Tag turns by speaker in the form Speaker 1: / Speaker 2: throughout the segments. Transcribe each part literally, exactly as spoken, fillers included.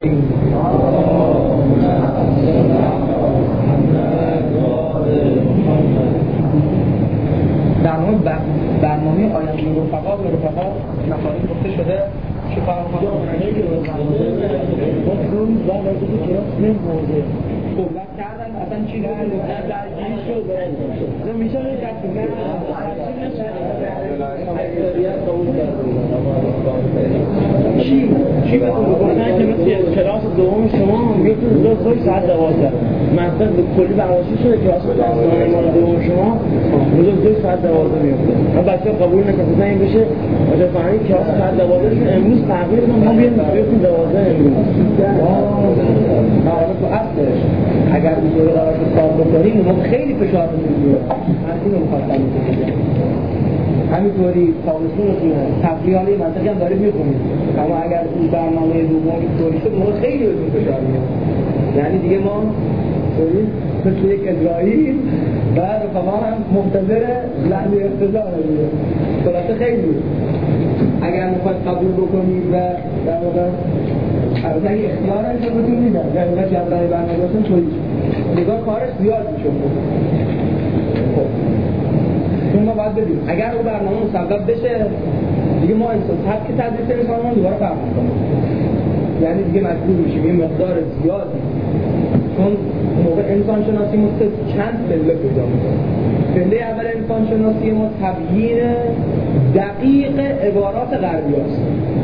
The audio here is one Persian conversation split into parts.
Speaker 1: در مورد برنامه آینده رفقا و رفقا مطالب گفته شده چه کار صحبت کردن اصلا چی درگیری شد میشه چی چی بکنن که مثل کلاس دوم شما میتون روز ساعت دوازده مثلا کلی برنامه‌ریزی شده کلاس دوم شما روز دو ساعت دوازده میفته ما بچه قبول نکنه این بشه واسه فهمی کلاس ساعت دوازده امروز تغییر بدم ما بیایم بیایم دوازده امروز آره تو اصلش اگر اینطوری قرار کار بکنیم ما خیلی فشار می‌گیریم من اینو می‌خواستم بگم همینطوری تابستون رو تفریحاتی منطقی هم داره می‌خونیم اما اگر این برنامه دوم اینطوری شد ما خیلی بهتون فشار میاد یعنی دیگه ما داریم مثل یک اجرایی و رفقا هم منتظر لحظه اقتضا دیگه خلاصه خیلی اگر میخواد قبول بکنید و در واقع البته اگه اختیار هم شد بتون میدن یعنی اگر جبران برنامه باشن تویش نگاه کارش زیاد میشون اون ما باید بدیم اگر اون برنامه مسبب بشه دیگه ما انسان سبک تدریس انسان ما دوباره فرق میکنه یعنی دیگه مجبور میشیم یه مقدار زیادی چون موقع انسان شناسی ما چند پله پیدا میکنه پله اول انسان شناسی ما تبیین دقیق عبارات غربی هست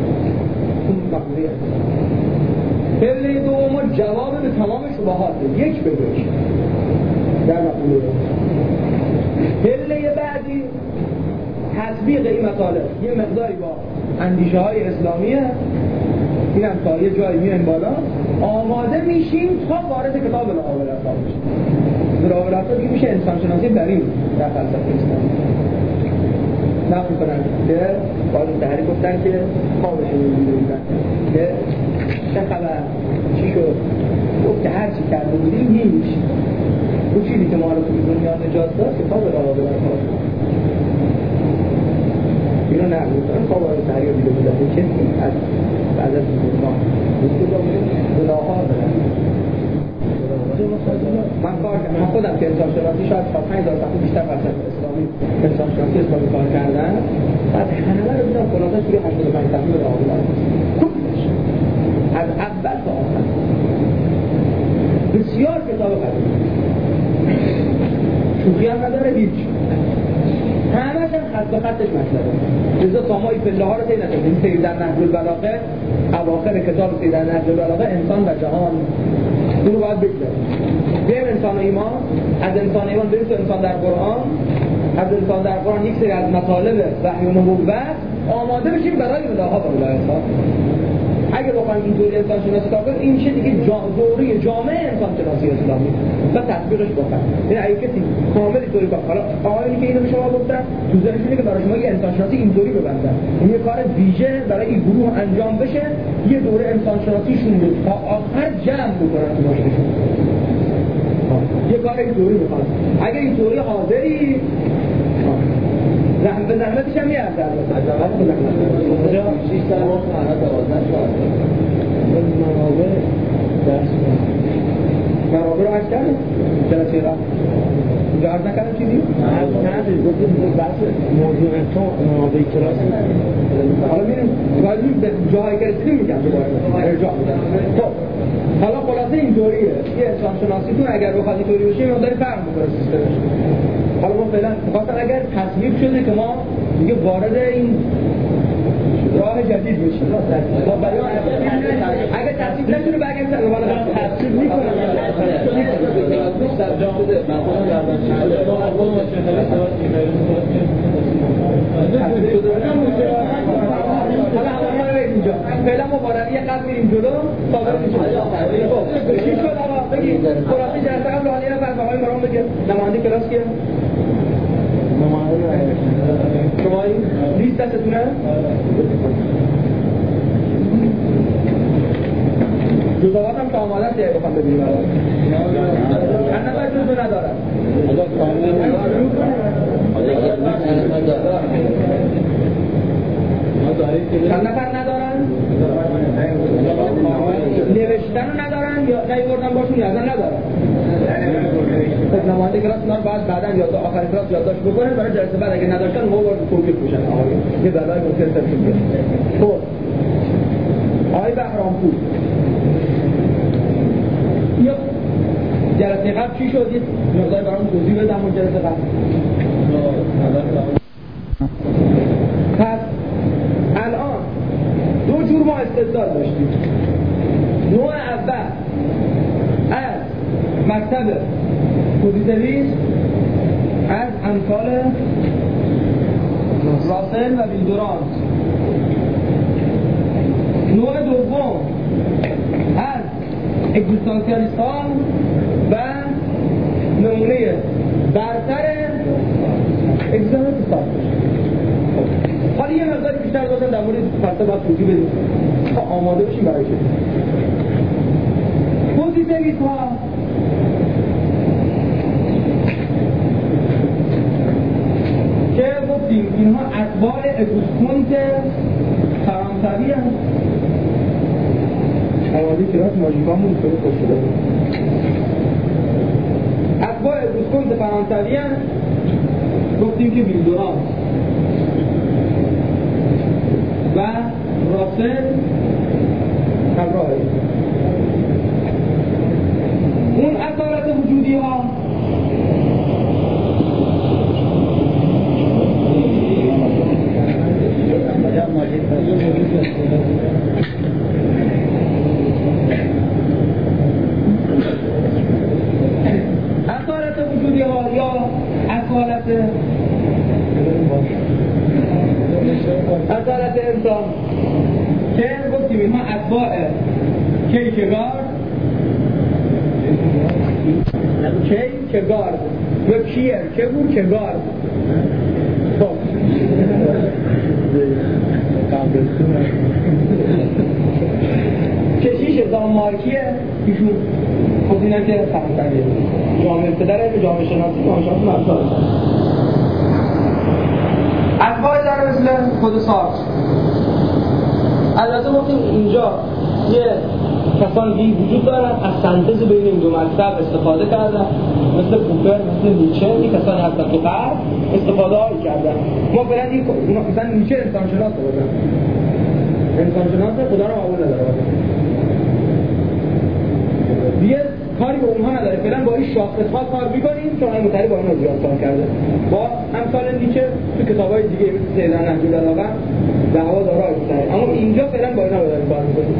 Speaker 1: پله دوم جواب به تمام شبهات یک به یک در مقوله پله بعدی تطبیق این مطالب یه مقداری با اندیشه های اسلامیه این هم تا یه جایی میرن بالا آماده میشیم تا وارد کتاب لاابالاتا بشیم لاابالاتا دیگه میشه انسان شناسی برین در فلسفه اسلام نقل کنن که باید تحریک گفتن که خوابشون میدونیدن که چه خبر چی شد گفت که هر چی کرده بودیم هیچ اون چیزی که ما رو توی دنیا نجات داد کتاب لاابالاتا اینو نقل کنن خواب رو تحریک دیده بودن که از بعد از گناه گناه ها دارن من کار کردم من خودم که انسان شناسی شاید تا پنج هزار سال بیشتر فلسفه اسلامی انسان شناسی اسلامی کار کردن بعد همه رو دیدم خلاصه توی هشتاد و پنج صفحه به آقا کلش از اول تا آخر بسیار کتاب قدیم شوخی هم نداره هیچ همه‌ش هم خط به خطش مطلبه لذا تا ما این پله ها رو طی نکنیم سیر در نهج البلاغه اواخر کتاب سیر در نهج البلاغه انسان و جهان اون رو باید بگذاریم بریم انسان و ایمان از انسان ایمان بریم تو انسان در قرآن از انسان در قرآن یک سری از مطالب وحی و نبوت آماده بشیم برای الهها و ولایت‌ها اگه بخوایم اینطوری انسان شناسی کار کنیم این میشه دیگه دوره جامع انسان شناسی اسلامی و تطبیقش بکنیم یعنی اگه کسی کامل اینطوری کار کنه آقایونی که اینو به شما گفتن تو ذهنشونه که برای شما یه انسان شناسی اینطوری ببندن این یه کار ویژه برای این گروه انجام بشه یه دوره انسان شناسیشون رو تا آخر جمع بکنن تو باششون یه کار اینطوری میخواد اگه اینطوری حاضری زحمت به زحمتش هم میاد در زحمت به زحمت اونجا شش سال وقت حالا دوازده سال منابع درس منابع رو عرض کردم چرا چرا اینجا عرض نکردم چیزی؟ نه نه گفتیم بحث موضوع تو منابع کلاس حالا میریم جاهایی که رسیدیم میگم ارجاع میدم خب حالا خلاصه اینطوریه یه انسان شناسیتون اگر بخواد اینطوری بشه یه مقداری فرق میکنه سیستمش حالا ما فعلا بخاطر اگر تصویب شده که ما دیگه وارد این راه جدید بشیم ما برای اگر تصویب نشده برگردیم سر تصویب میکنم اینجا فعلا ما وارد یه قدر میریم جلو تا بریم چی شد آقا بگید خلاصه جلسه قبل حالی نفر به آقای مرام بگید نماینده کلاس کیه؟ نماینده شما این لیست دستتونه؟ جزوات هم که آماده است یه بخوام ببینیم چند نفر جزو ندارن؟ چند نفر ندارن؟ نوشتن رو ندارن یا نیوردن باشون یا اصلا ندارن. خب نماینده کلاس اونا رو بعد بعداً یا آخر کلاس یادداشت بکنن برای جلسه بعد اگه نداشتن ما وارد توقیف میشن. آقای یه بلای ممکن سرشون بیاد. خب آقای بهرامپور یا جلسه قبل چی شد؟ یه مقدار برام توضیح بده همون جلسه قبل. پس الان دو جور ما استدلال داشتیم. نوع اول از مکتب پوزیتیویسم از امثال راسل و ویلدورانت. نوع دوم از اگزیستانسیالیست ها و نمونه برتر اگزیستانسیالیست ها. حالا یه مقدار بیشتر داشتن در مورد فلسفه باید توضیح بدیم تا آماده بشیم برای چه. پوزیتیویست ها که گفتیم اینها اتباع اگوست فرانسوی هست. آماده کلاس ماژیکامون خیلی خوش شده. اتباع اگوست فرانسوی هست. گفتیم که ویلدورانت و راسل همراهه. اون اصالت وجودی ها اصالت وجودی ها یا اصالت اصالت انسان که گفتیم اینها اتباع کیرکگارد کیرکگارد یا کیر که بود کگارد. خب کشیش دانمارکیه ایشون. خب اینه که فرانسویه. جامعه پدره به جامعه شناسی جامعه شناسی مرسال اتباع در مثل خود سارت. البته گفتیم اینجا یه کسانی وجود دارن از سنتز بین این دو مکتب استفاده کردن، مثل پوپر، مثل نیچه. این کسانی هستن که بعد استفاده هایی کردن. ما فعلا این مثلا نیچه انسان شناس بودن، انسان شناس خدا رو قبول نداره دیگه، کاری به اونها نداره. فعلا با این شاخص ها کار میکنیم چون این مطالعه با اونها زیاد کار کرده. با امثال نیچه تو کتابای دیگه مثل سیدن نهج البلاغه دعوا داره می‌کنه، اما اینجا فعلا با اینا داریم کار میکنیم.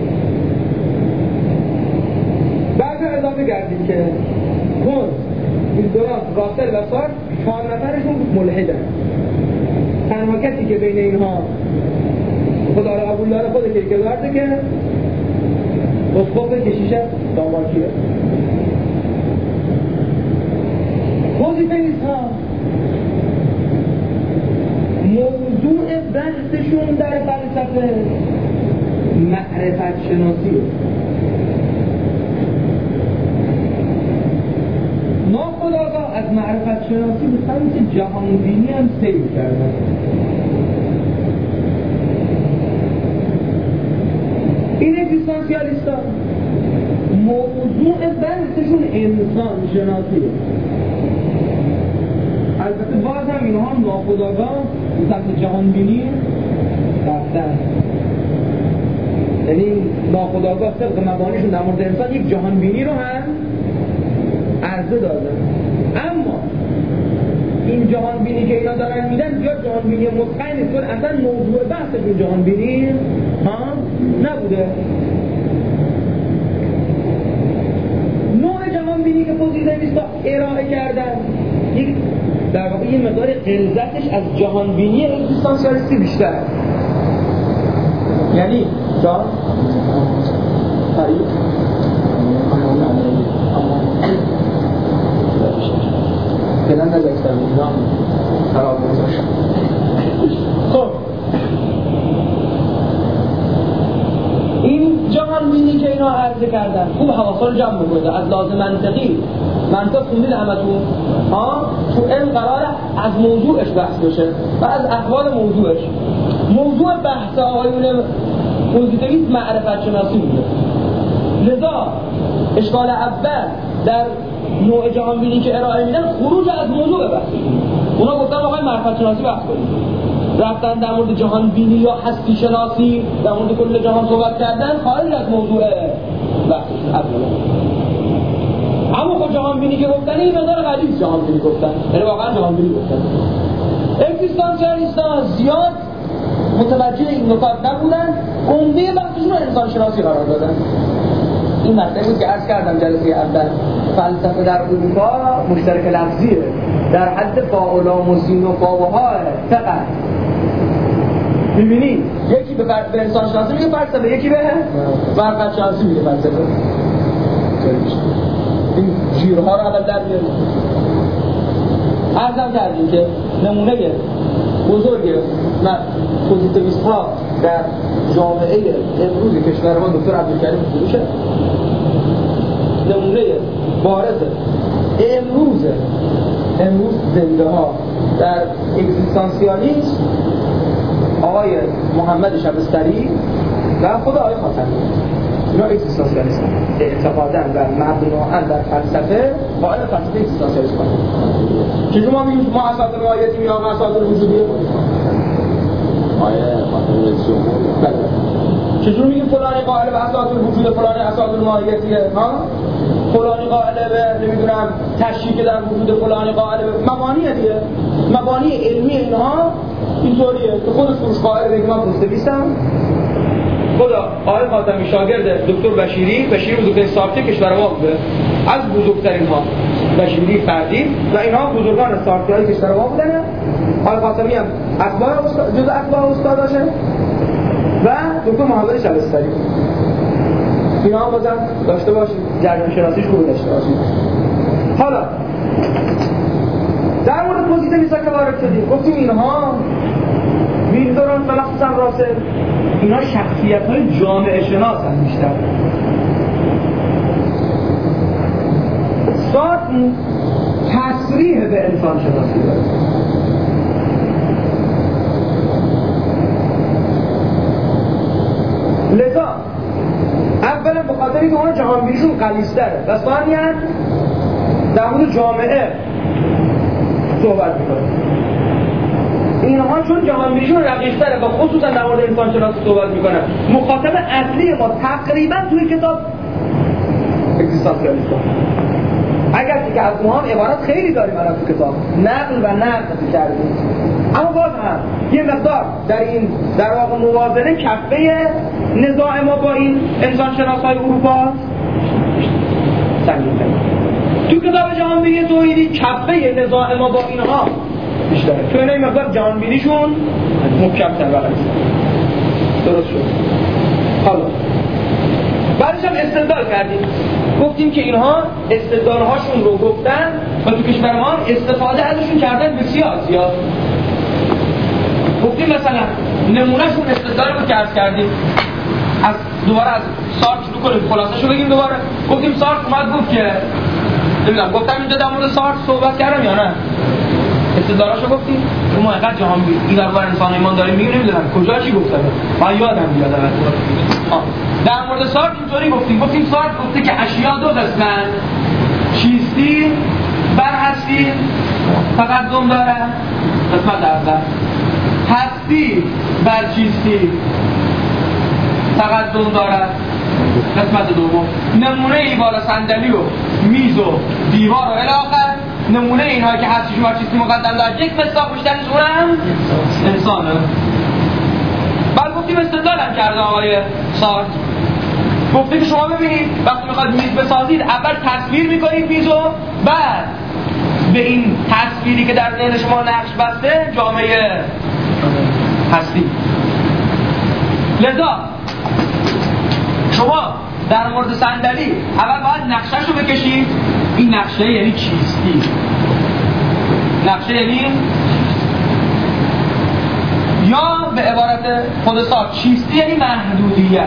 Speaker 1: بعد اضافه کردیم که کونت، ویلدورانت، راسل و سارت چهار نفرشون ملحدن. تنها کسی که بین اینها خدا رو قبول داره خود کیرکگارده که اسقف کشیش دانمارکیه. پوزیتیویست ها موضوع بحثشون در فلسفه معرفت شناسیه. ناخودآگاه از معرفت شناسی به سمت جهانبینی هم سیر کردن. این اگزیستانسیالیست ها موضوع بحثشون انسان شناسیه. البته باز هم اینها ناخودآگاه به سمت جهانبینی رفتن. یعنی ناخودآگاه طبق مبانیشون در مورد انسان یک جهانبینی رو هم عرضه دادن. اما این جهانبینی که اینا دارن میدن یا جهانبینی متقن نیست، چون اصلا موضوع بحثشون جهانبینی ها نبوده. نوع جهانبینی که پوزیتیویست‌ها ارائه کردن یک در واقع یه مقدار غلظتش از جهانبینی اگزیستانسیالیستی بیشتر. یعنی جان تایید فعلا نگذاشتم اینا خراب بزاشت. خب این جهانبینی که اینا عرضه کردن خوب حواسا رو جمع بکنید. از لازم منطقی منطق خوندید همتون ها، تو علم قراره از موضوعش بحث بشه و از احوال موضوعش. موضوع بحث آقایون پوزیتیویسم معرفت شناسی بوده. لذا اشکال اول در نوع جهانبینی که ارائه میدن خروج از موضوع بحث. اونا گفتن آقای معرفت شناسی بحث کنیم، رفتن در مورد جهانبینی یا هستی شناسی در مورد کل جهان صحبت کردن، خارج از موضوع بحثشون اصلا. اما خود جهانبینی که گفتن این مقدار غلیظ جهانبینی گفتن، یعنی واقعا جهانبینی گفتن. اگزیستانسیالیست‌ها زیاد متوجه این نکات نبودن، عمده بحثشون رو انسان شناسی قرار دادن. این مسئله بود که عرض کردم جلسه اول، فلسفه در اروپا مشترک لفظیه، در حد فاولام و زین و فاوها فقط. می‌بینی یکی به, فر... به انسان شناسی میگه فلسفه، یکی به معرفت شناسی میگه فلسفه. این جیرها رو اول در میاریم. عرضم کردیم که نمونه بزرگ پوزیتیویست ها در جامعه امروز کشور ما دکتر عبدالکریم فروشه، نمونه بارز امروز امروز زنده ها در اگزیستانسیالیسم آقای محمد شبستری و خود آقای خاتمی. اینا اگزیستانسیالیسم اعتقاداً و مبناءً در فلسفه قائل فلسفه اگزیستانسیالیسم. چجوری ما میگیم ما اساس رعایتی یا اساس وجودیه؟
Speaker 2: آیه خاتمی جمهور.
Speaker 1: چجوری میگیم فلانی قائل به اساس وجود، فلانی اساس ماهیتیه؟ ها؟ فلانی قائل به نمیدونم تشریک در وجود، فلانی قائل به مبانی دیگه. مبانی علمی اینها اینطوریه که خودش فروش قائل به که من پوزیتیویستم. خدا آقای خاتمی شاگرد دکتر بشیری، بشیری بزرگترین ساخته کشور ما بوده، از بزرگترین ها، بشیری فردی و اینها بزرگان ساخته های کشور ما بودن. آقای خاتمی هم اتباع جزء اتباع استاداشه و دکتر محمد شبستری. اینا هم بازم داشته باشید، جریان شناسیش خوب داشته باشید. حالا در مورد پوزیتیویسم که وارد شدیم گفتیم اینها ویلدوران و مخصوصا راسل اینا شخصیت‌های جامعه شناس هم بیشتر. سارت تصریح به انسان شناسی داره. لذا اولا به خاطر اینکه اون جهانبینیشون غلیظ‌تره و ثانیاً در مورد جامعه صحبت می‌کنه. اینها چون جهانبینیشون رقیق‌تره و خصوصا در مورد انسان شناسی صحبت میکنن، مخاطب اصلی ما تقریبا توی کتاب اگزیستانسیالیسم. اگر که از اونها عبارات خیلی داریم الان تو کتاب، نقل و نقل کردیم، اما باز هم یه مقدار در این در واقع موازنه کفه نزاع ما با این انسان شناسای اروپا سنگین‌تره. تو کتاب جهانبینی توحیدی کفه نزاع ما با اینها بیشتره. تو اینه این مقدار جهانبینیشون محکم‌تر و غلیظ‌تر. درست شد. حالا بعدش هم استدلال کردیم، گفتیم که اینها استدلال‌هاشون رو گفتن و تو کشور ما استفاده ازشون کردن بسیار زیاد. گفتیم مثلا نمونهشون استدلال رو که عرض کردیم، از دوباره از سارت شروع کنیم، خلاصه‌شو بگیم دوباره. گفتیم سارت اومد گفت که نمیدونم گفتم اینجا در مورد سارت صحبت کردم یا نه؟ استدلالاشو گفتیم که ما اینقدر جهان بینی این درباره انسان ایمان داریم میگیم، نمیدونم کجا چی گفتم، من یادم بیاد الان. در مورد سارت اینطوری گفتیم، گفتیم سارت گفته که اشیا دو قسمن، چیستی بر هستی تقدم داره، قسمت اول، هستی بر چیستی تقدم دارد، قسمت دوم. نمونه ای بالا صندلی و میز و دیوار و الی آخر، نمونه اینها که هستیشون بر چیستی مقدم دارد، یک مصداق بیشترش اونم انسانه. بعد گفتیم استدلال هم کرده آقای سارت، گفته که شما ببینید وقتی میخواد میز بسازید اول تصویر میکنید میزو، بعد به این تصویری که در ذهن شما نقش بسته جامعه هستی. لذا شما در مورد صندلی اول باید نقشه‌ش رو بکشید. این نقشه یعنی چیستی، نقشه یعنی یا به عبارت خود سارت چیستی یعنی محدودیت.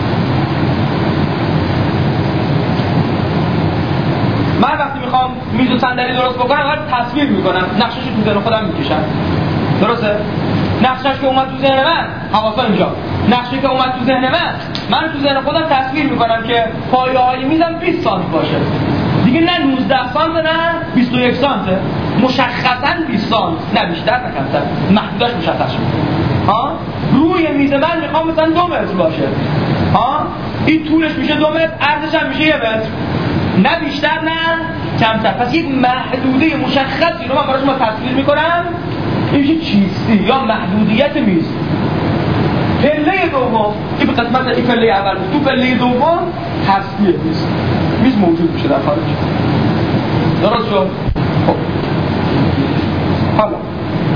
Speaker 1: من وقتی میخوام میز و صندلی درست بکنم اول تصویر میکنم، نقشه‌شو تو ذهن خودم میکشم، درسته؟ نقشه‌اش که اومد تو ذهن من، حواسا اینجا، نقشه که اومد تو ذهن من، من تو ذهن خودم تصویر میکنم که پایه های میزم بیست سانت باشه دیگه، نه نوزده سانت نه بیست و یک سانت، مشخصا بیست سانت، نه بیشتر نه کمتر، محدودش مشخص شد. ها روی میز من میخوام مثلا دو متر باشه، ها این طولش میشه دو متر، عرضش هم میشه یه متر، نه بیشتر نه کمتر. پس یک محدوده مشخصی رو من براش ما تصویر میکنم، این میشه چیستی یا محدودیت میز. پله دوم این به قسمت این پله اول بود، تو پله دوم هستیه میز، میز موجود میشه در خارج. درست شد؟ خب حالا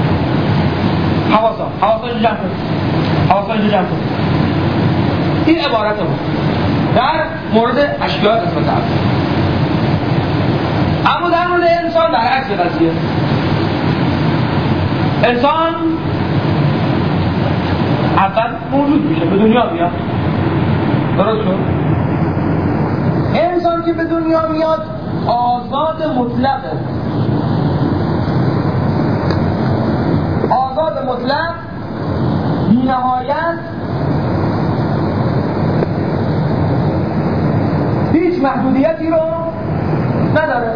Speaker 1: حواسا حواسا اینجا جمع کن، حواسا اینجا جمع کن. این عبارت بود در مورد اشیاء قسمت اول. اما در مورد انسان برعکس قضیه. انسان اول موجود میشه، به دنیا میاد. درست شد؟ انسان که به دنیا میاد آزاد مطلقه، آزاد مطلق بی نهایت، هیچ محدودیتی رو نداره.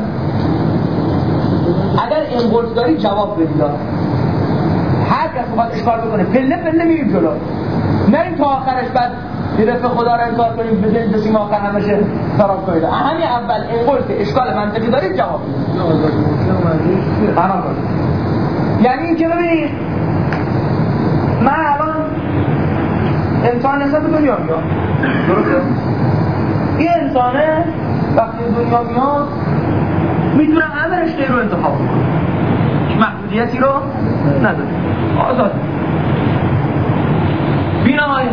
Speaker 1: اگر انقلت داری جواب بدید، هر کس بخواد اشکال بکنه پله پله میریم جلو، نریم تا آخرش بعد یه دفعه خدا رو انکار کنیم بزنیم دستیم آخر همشه خراب کنید. همین اول انقلت اشکال منطقی دارید جواب بدید. یعنی این که ببینید من الان انسان نسبت به دنیا میاد، درسته؟ این انسانه وقتی دنیا میاد میتونه همه رشته رو انتخاب کنه، محدودیتی رو نداره، آزاد بی نهایت.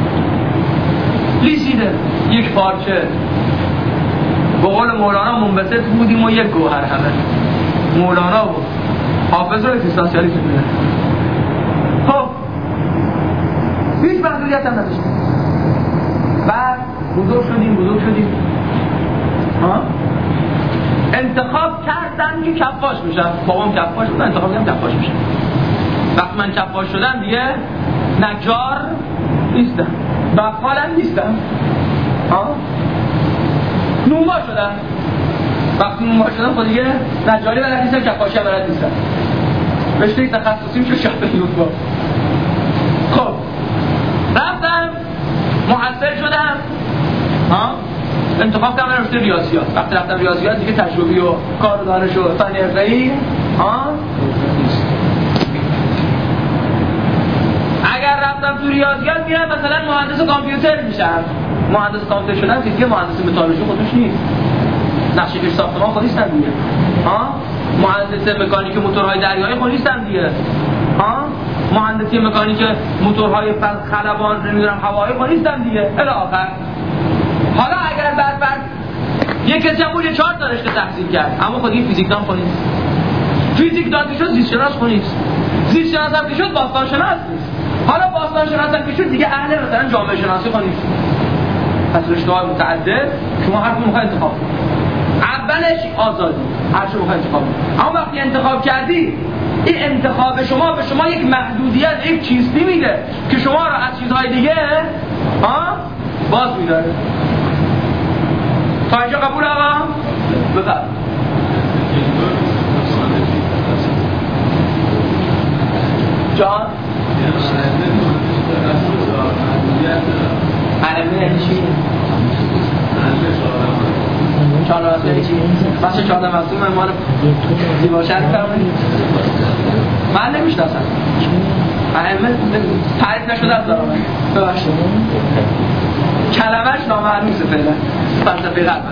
Speaker 1: لیسیده یک پارچه، به قول مولانا منبسط بودیم و یک گوهر همه. مولانا و حافظ رو اکزیستانسیالیسم میدن. خب هیچ محدودیت هم نداشتیم، بعد بزرگ شدیم بزرگ شدیم ها انتخاب کردن که کفاش میشم. بابام کفاش بود، انتخاب کردم کفاش میشم. وقتی من کفاش شدم دیگه نجار نیستم، بقالم نیستم، ها نونوا شدم. وقتی نونوا شدم خود دیگه نجاری بلد نیستم، کفاشی هم بلد نیستم، رشته تخصصی میشه شهر نونوا. خب رفتم محصل شدم، ها انتخاب کردم رشته ریاضیات. وقتی رفتم ریاضیات دیگه تجربی و کار و دانش و فن حرفه‌ای ها. اگر رفتم تو ریاضیات میرم مثلا مهندس کامپیوتر میشم. مهندس کامپیوتر شدن که دیگه مهندس متالورژی خودش نیست، نقشه کش ساختمان خودش نیستم دیگه، ها مهندس مکانیک موتورهای دریایی خودش نیستم دیگه، ها مهندسی مکانیک موتورهای خلبان نمیدونم هوایی خودش نیستم دیگه الی آخر. حالا اگر بعد بعد یک کسی هم بود یه چهار تا رشته تحصیل کرد، اما خود این فیزیک دان کنید، فیزیک دان که شد زیست شناس کنید، زیست شناس هم که شد باستان شناس نیست، حالا باستان شناس هم که شد دیگه اهل مثلا جامعه شناسی کنید. پس رشته های متعدد شما هر کدوم میخواید انتخاب کنید. اولش آزادی، هر چه میخواید انتخاب کنید، اما وقتی انتخاب کردی این انتخاب شما به شما یک محدودیت، یک چیزی میده که شما رو از چیزهای دیگه ها باز میداره. تا اینجا قبول آقا؟ بفرد جان علمه یعنی چی؟ چهار مصوم یعنی چی؟ بچه چهار مصوم مال زیبا شرک فرمونید من نمیشناسم علمه تعریف نشده از دارم ببخشید کلمهش نامعلومه فعلا فلسفه غرب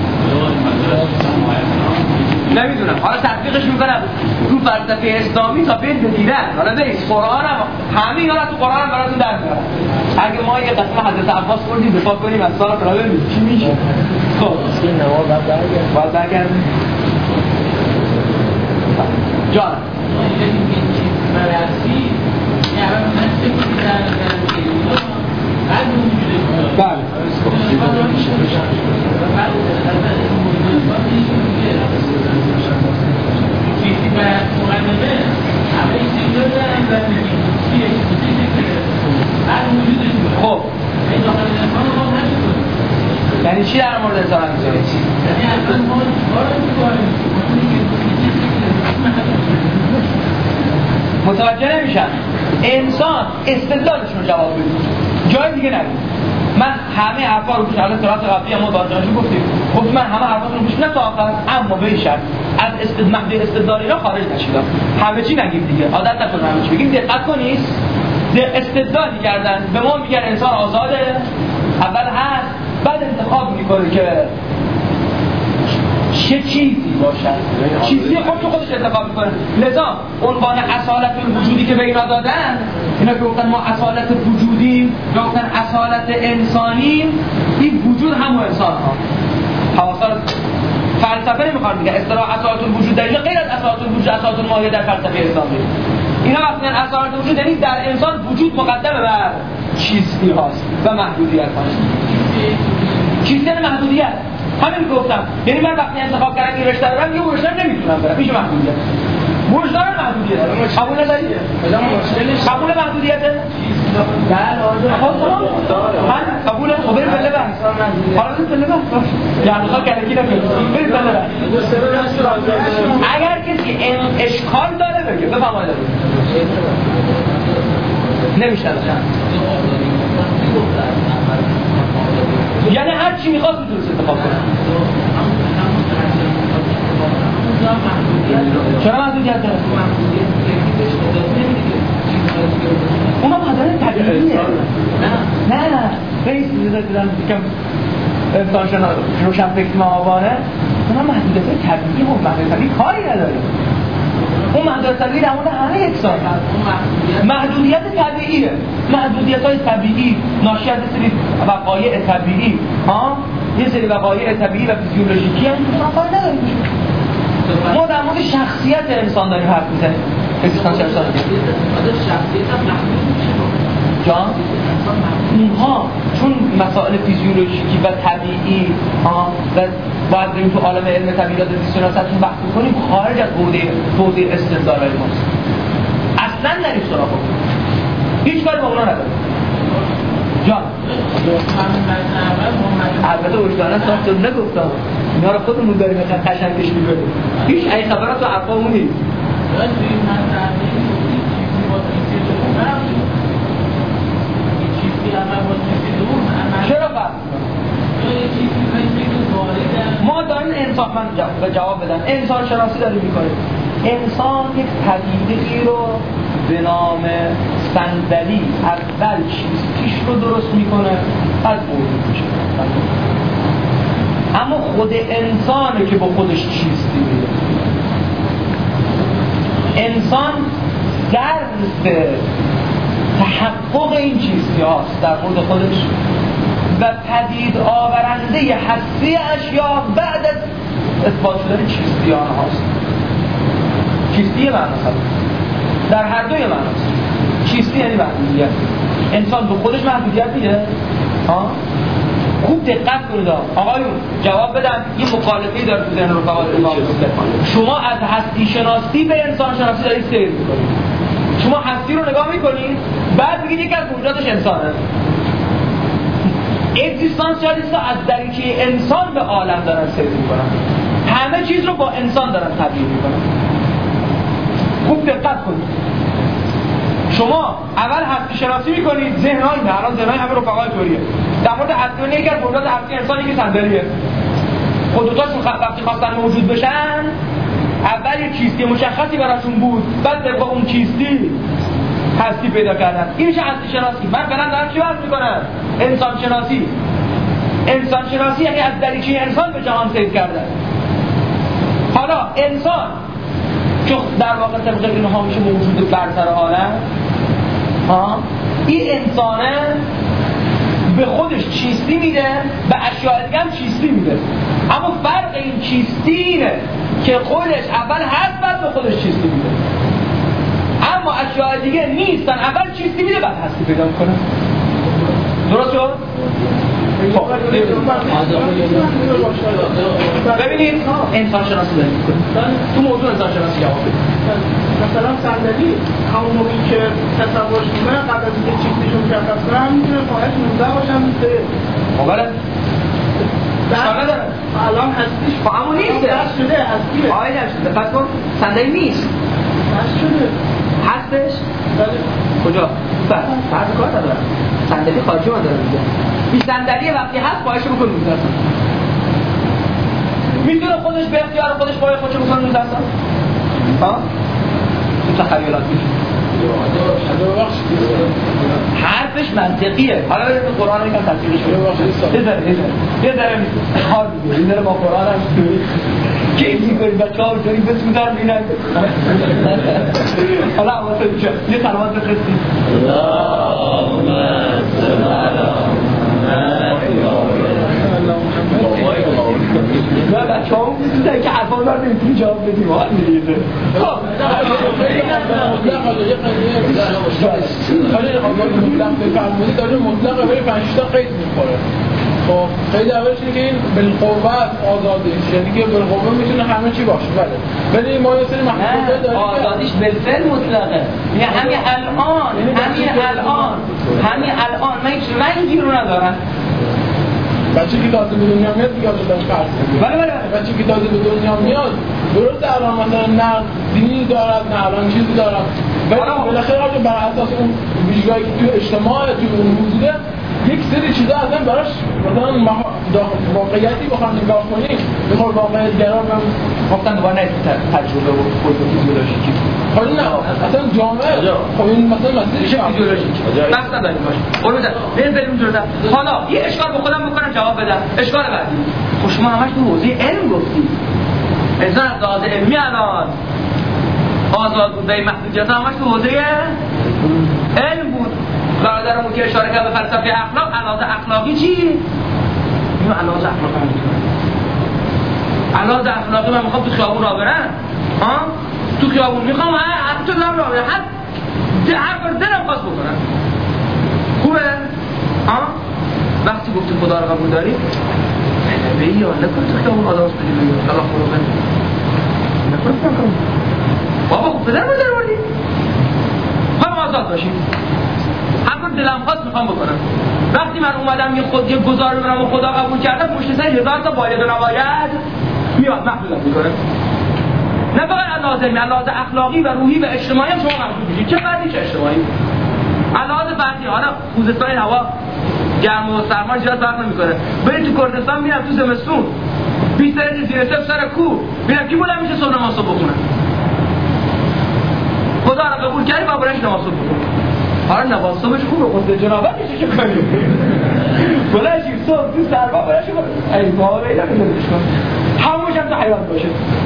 Speaker 1: نمیدونم، حالا تطبیقش میکنم رو فلسفه اسلامی تا بین بگیرن. حالا نیست قرآن هم همین اینا رو تو قرآن هم براتون در میارن. اگه ما یه قسم حضرت عباس بردیم دفاع کنیم از سال فرا ببینیم چی میشه. خب این نوار باید برگرد باید برگردیم جان مرسی بله دارن میذارن. متوجه نمیشن. انسان استدلالش رو جواب بده، جای دیگه نرید. من همه حرفا رو گوش کردم، سرات قبلی هم دانشجو گفتیم، گفت من همه حرفا رو گوش ندادم تا آخر، اما به شرط از استدلال استدلالی را خارج نشیدم. همه چی نگیم دیگه، عادت نکنیم همه چی بگیم. دقت کنید، استدلالی کردن به ما میگن انسان آزاده، اول هست، بعد انتخاب میکنه که چه چیزی باشد، چیزی خود تو خودش انتخاب میکنه. لذا عنوان اصالت الوجودی که به اینا دادن، اینا که گفتن ما اصالت وجودی یا گفتن اصالت انسانی، این وجود همون انسان ها حواسال فلسفه نمیخوان میگن اصطلاح اصالت الوجود در اینجا غیر از اصالت الوجود اصالت الماهیه در فلسفه اسلامی. اینا وقتی میگن اصالت الوجود یعنی در انسان وجود مقدمه بر چیستی هاست و محدودیت هاست. چیستی یعنی محدودیت. همین گفتم، یعنی من وقتی انتخاب کردم این رشته رو برم، یه رشته نمیتونم برم، میشه محدودیت. وجدان محدودیت. قبول نداری؟ قبول محدودیته؟ بله. من قبول. خب بریم پله بعد. حالا بریم پله بعد. یعنی خاطر کلکی نکنید. بریم پله بعد. اگر کسی این اشکال داره بگه، بفرمایید. نمیشه داشتن. یعنی هر چی میخواست میتونست انتخاب کنه. چرا محدودیت داره؟ اونا محدودیت طبیعیه. نه نه رئیس دیدن کم انسان شناس روشن فکر معاونه، اونا محدودیت طبیعی هم محدودیت طبیعی کاری نداره. اون محدودیت طبیعی در مورد همه یکسان هست. محدودیت طبیعیه. محدودیت‌های طبیعی ناشی از سری وقایع طبیعی، ها؟ یه سری وقایع طبیعی و فیزیولوژیکی هم کاری نداره. ما در مورد شخصیت انسان داریم حرف میزنیم. اگزیستانسیال شخصیت. شخصیت هم محدود میشه. جان؟ اونها چون مسائل فیزیولوژیکی و طبیعی ها و باید بریم تو عالم علم طبیعیات زیست‌شناسیتون بحث کنیم، خارج از حوزه حوزه استدلال ماست. اصلا نریم سراغ هیچ کاری با اونا نداریم. جان البته وجدانه ساختم نگفتم، اینا رو خودمون داریم مثلا قشنگش می‌کنیم. هیچ ای خبرات و ارقام نیست. چرا فرق؟ ما داریم انسان، من جواب بدم، انسان شناسی داریم میکنیم. انسان یک پدیده‌ای رو به نام صندلی اول چیزیش رو درست میکنه، از موجود میشه. اما خود انسانه که با خودش چیستی میده. انسان درس تحقق این چیزی هاست در مورد خودش و پدید آورنده هستی اشیا بعد از اثبات شدن چیستی آنها هاست. چیستی معنی هست در هر دوی معنی هست. چیستی یعنی محدودیت. انسان به خودش محدودیت میده. ها؟ خوب دقت کنید آقایون، جواب بدن. این مخالفه‌ای داره تو ذهن رفقات امام شما از هستی شناسی به انسان شناسی دارید سیر می‌کنید. شما هستی رو نگاه می‌کنید بعد میگید یک از موجوداتش انسانه. اگزیستانسیالیست‌ها از دریچه انسان به عالم دارن سیر می‌کنن. همه چیز رو با انسان دارن تبیین می‌کنن. خوب دقت کنید. شما اول هستی شناسی میکنید، ذهن‌های نه الان ذهن‌های همه رفقای طوریه. در مورد هستی یک از موجودات هستی انسانی که صندلیه. خود دو تاشون وقتی خواستن موجود بشن، اول یه چیزی مشخصی براشون بود، بعد با اون چیزی هستی پیدا کردن. این میشه هستی شناسی. من برام دارم چی بحث میکنم؟ انسان شناسی. انسان شناسی یعنی از دریچه انسان به جهان سیر کردن. حالا انسان که در واقع طبق اینها میشه موجود برتر عالم، ها این انسانه به خودش چیستی میده و اشیاء دیگه هم چیستی میده. اما فرق این چیستی اینه که خودش اول هست بعد به خودش چیستی میده، اما اشیاء دیگه نیستن، اول چیستی میده بعد هستی پیدا میکنه. درست شد؟ ببینید انسان شناسی داریم تو موضوع انسان شناسی جواب بدید.
Speaker 3: مثلا صندلی همون موقعی که تصورش میکنه قبل از اینکه چیزیشون مشخص کنه هم میتونه فاعلش مونده باشن.
Speaker 1: خب بله اشکال نداره
Speaker 3: الان هستیش
Speaker 1: با همون نیست
Speaker 3: بس شده هستیه
Speaker 1: آقای نمیشه دقت کن صندلی نیست
Speaker 3: بس شده
Speaker 1: هستش
Speaker 3: بله
Speaker 1: کجا بس فرض کار نداره صندلی خارجی من داره میگه این صندلی وقتی هست پایش بکن میذارم میتونه خودش به اختیار خودش پای خودش بکنه میذارم ها تو تخیلات میشه حرفش منطقیه حالا بریم تو قرآن یکم تفسیرش کنیم یه ذره یه ذره یه ذره حال میگه یه ذره با قرآن هم کیفی کنیم بچه‌ها اونجوری بسم دار بینن حالا حواست میشه یه سلوات بفرستیم اللهم صل نه بچه ها میدونن که حرفان رو نمیتونی جواب بدیم حال میگیره خب
Speaker 4: خیلی مطلق بفرمودی داره مطلق به پنج تا قید میخوره خب قید اولش اینه که این بالقوه آزادی یعنی که بالقوه میتونه همه چی باشه بله ولی ما یه سری محدودیت داریم
Speaker 1: آزادیش بالفعل مطلقه یعنی همین الان همین الان همین الان من هیچ رنگی رو ندارم
Speaker 4: بچه که تازه به دنیا میاد دیگه آزادش فرض کنید
Speaker 1: بله بله
Speaker 4: بچه که تازه به دنیا میاد درست الان مثلا نه دینی دارد نه الان چیزی دارد ولی بالاخره آجا بر اساس اون ویژگاهی که توی اجتماع توی اون موجوده یک سری چیزا اصلا براش مثلا واقعیتی بخوام نگاه کنیم بخوام واقعیت گرا من
Speaker 1: گفتن دوباره نه تجربه و خود فیزیولوژیکی
Speaker 4: خب نه اصلا جامعه خب این مثلا مسئله
Speaker 1: فیزیولوژیکی بحث نداریم باشه قول بده بریم بریم جلوتر حالا یه اشکال به خودم بکنم جواب بدم اشکال بعدی خب شما همش تو حوزه علم گفتی انسان از لحاظ علمی الان آزاد بود به محدودیت همش تو حوزه علم بود برادرمون که اشاره کرد به فلسفه اخلاق علاوه اخلاقی چی؟ اینو علاوه اخلاقی هم میتونم علاوه اخلاقی من میخوام تو خیابون راه برم ها؟ تو خیابون میخوام هر تو دارم راه برم هر هر کار دلم خواست بکنم خوبه؟ ها؟ وقتی گفتی خدا رو قبول داری به یا نکن تو خیابون آدامس بدی بگیم الله خدا بند نکن نکن بابا خوب پدر بزر بردی خواهم آزاد باشیم هر کار دلم خواست میخوام بکنم وقتی من اومدم یه خود یه گزار ببرم و خدا قبول کردم پشت سر هزار تا باید و نباید میاد محدودم میکنه نه فقط لازمی لحاظ اخلاقی و روحی و اجتماعی هم شما محدود میشید چه فردی چه اجتماعی لحاظ فردی حالا خوزستان هوا گرم و سرما زیاد فرق نمیکنه برید تو کردستان میرم تو زمستون بیست درجه زیر صفر سر کوه میرم کی بلند میشه صبح نماز بخونه خدا رو قبول کردی با برش نماز بخونه حالا نماز صبحش خوبه خود جنابت میشه چه کنی بلند شید صبح تو سرما بلند شید ای بابا بیدم میدونش کن همونش هم تو حیوان باشه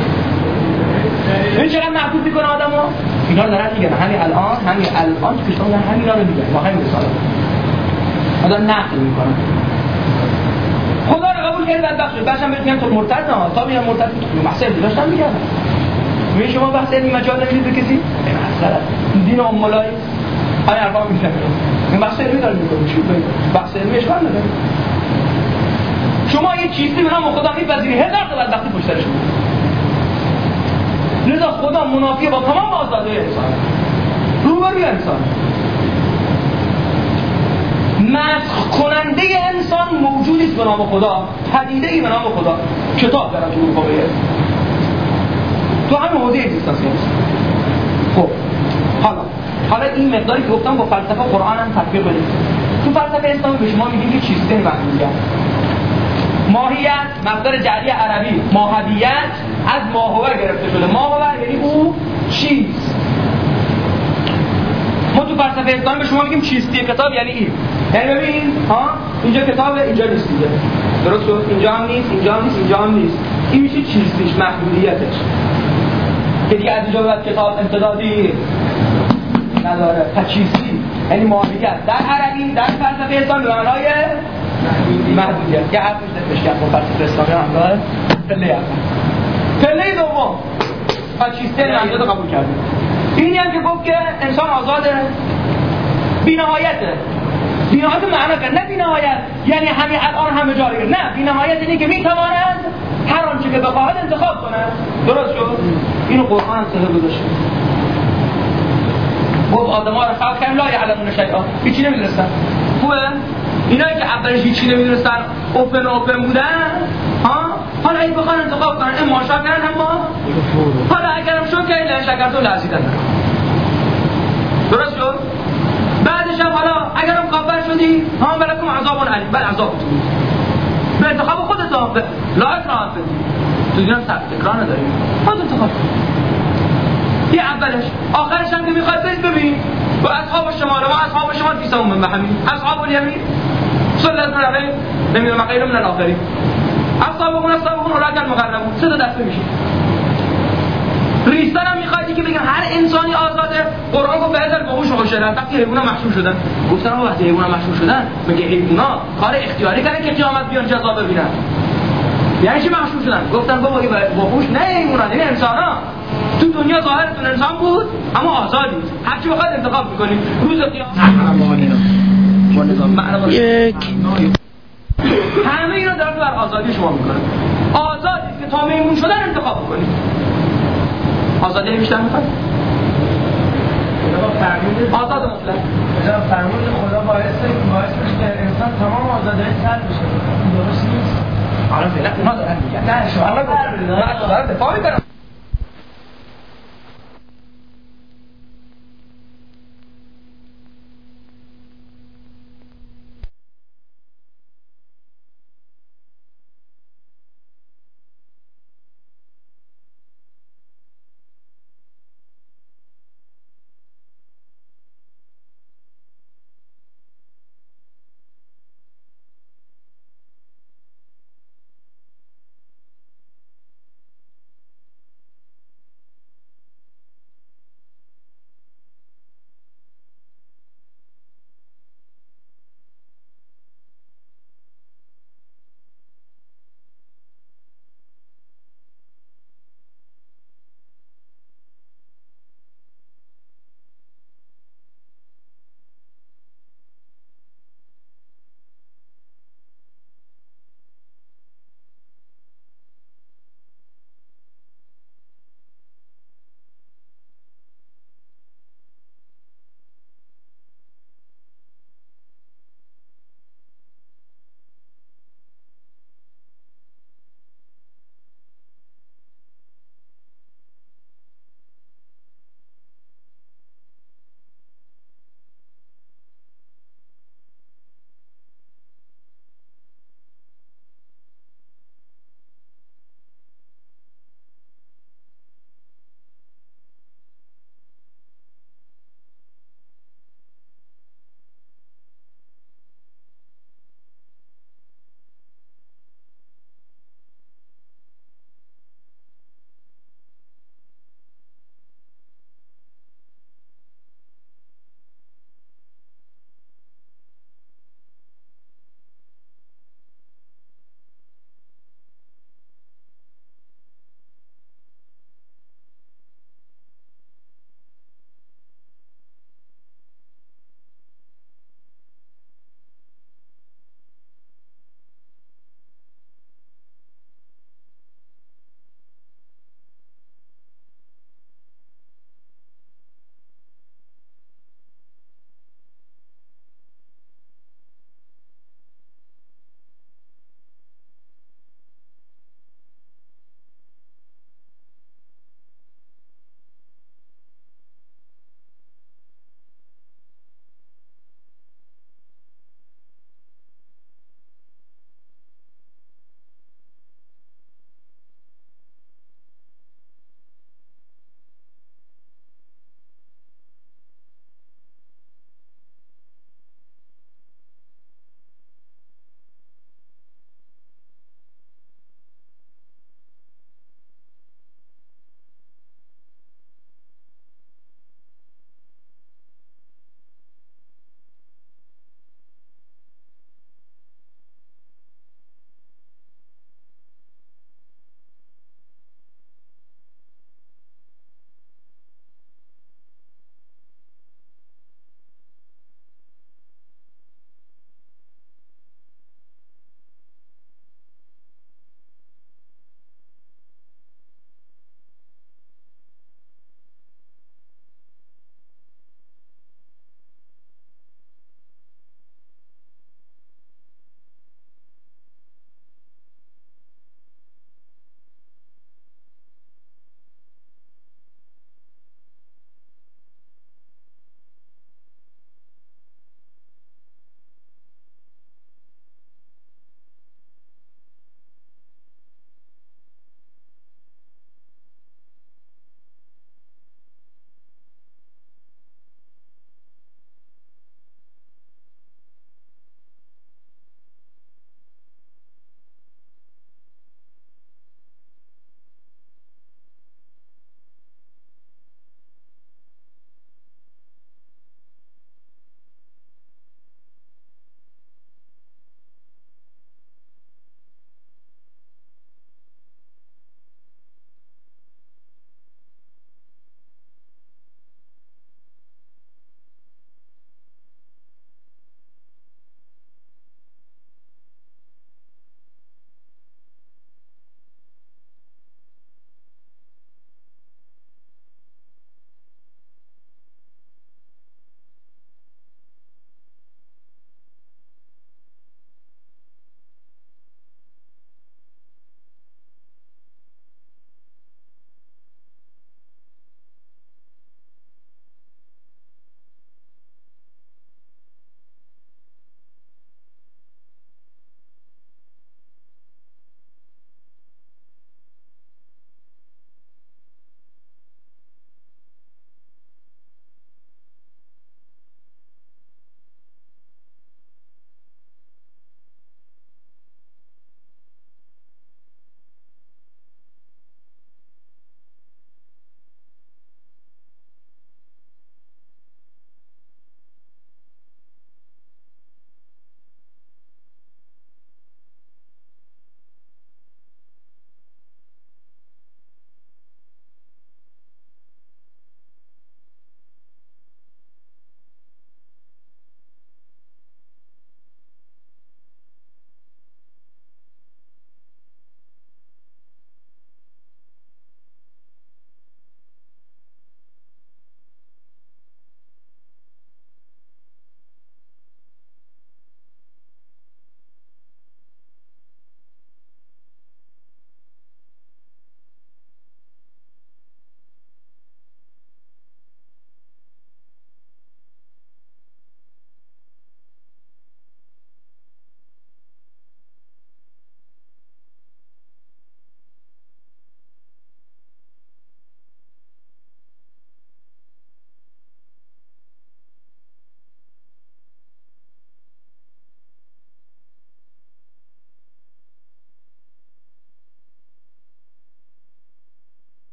Speaker 1: این چقدر محدود میکنه آدم ها اینا رو دارن میگن همین الان همین الان که شما همین رو میگن با همین مثال آدم نقل میکنن خدا رو قبول کردی بعد بخشه باشم بهت میگن تو مرتد نه تا میگن مرتد محسن داشتن میگن میگه شما بحث علمی مجال نمیدید به کسی مثلا دین ام مولای آیا حرفا میشن این بحث علمی داره میگه چی بحث علمی اشکال نداره شما یه چیزی به نام خدا میپذیری هزار تا بدبختی پشت سرش لذا خدا منافی با تمام آزادی انسان روبروی انسان مسخ کننده انسان موجودی است به نام خدا پدیده ای به نام خدا کتاب دارم تو اروپا بگه تو همین حوزه اگزیستانسیال خب حالا حالا این مقداری که گفتم با فلسفه قرآن هم تطبیق بدیم تو فلسفه اسلامی به شما میگیم که چیسته محدودیت ماهیت مصدر جعلی عربی ماهویت از ماهوه گرفته شده ماهوه یعنی او چیز ما تو فلسفه اسلامی به شما میگیم چیستی کتاب یعنی این یعنی ببین ها اینجا کتابه اینجا نیست دیگه درست شد اینجا هم نیست اینجا هم نیست اینجا هم نیست این میشه چیستیش محدودیتش که دیگه از اینجا بعد کتاب امتدادی نداره تچیستی یعنی ماهیت در عربی در فلسفه اسلامی به معنای محدودیت که حرفش نمیشه کرد با فلسفه اسلامی هم داره پله اول پله دوم تچیستی منظور رو قبول کرده اینی هم که گفت که انسان آزاده بی‌نهایته بی‌نهایت معنا کرد نه بی‌نهایت یعنی همین الان همه جا رو نه بی‌نهایت اینه که میتواند هر آنچه که بخواهد انتخاب کنه درست شد اینو قرآن هم صحیح گذاشته گفت آدم‌ها رو خلق کردم لا یعلمون شیئا هیچی نمی‌دونستن خوبه؟ اینایی که اولش هیچی نمیدونستن اوپن اوپن بودن ها حالا اگه بخوان انتخاب کنن این ماشا کردن هم ما حالا اگرم شد که این شکرتون لرزیدن درست شد؟ بعدش هم حالا اگرم کافر شدی ها بلکم عذابون علی بل عذابتون به انتخاب خودت ها لا اکراه فی الدین تو دینم سخت اکراه نداریم خود انتخاب یه اولش آخرش هم که میخواد برید ببین و اصحاب شمال ما اصحاب شمال فی سموم من بحمیم اصحاب الیمین صلت من علیه نمیدونم غیر من الاخرین اصحابون اصحابون اولئک المقربون سه تا دسته میشه ریستان هم میخوادی که بگن هر انسانی آزاده قرآن گفت بهذر باهوش خوشرن وقتی حیونا محشور شدن گفتن آقا وقتی حیونا محشور شدن میگه حیونا کار اختیاری کردن که قیامت بیان جزا ببینن یعنی چی محشور شدن گفتن بابا باهوش نه حیونا نه انسانا تو دنیا ظاهرتون انسان بود اما آزادی هر چی بخواد انتخاب میکنید روز قیامت یک همه اینا داره بر آزادی شما میکنه آزادی که تا میمون شدن انتخاب کنید آزادی بیشتر میخواد آزاد مطلق
Speaker 3: فرمود خدا باعث باعث میشه که انسان تمام آزادیش سلب بشه درست نیست
Speaker 1: الان فعلا اونا دارن میگن نه شما الان دارن دفاع میکنن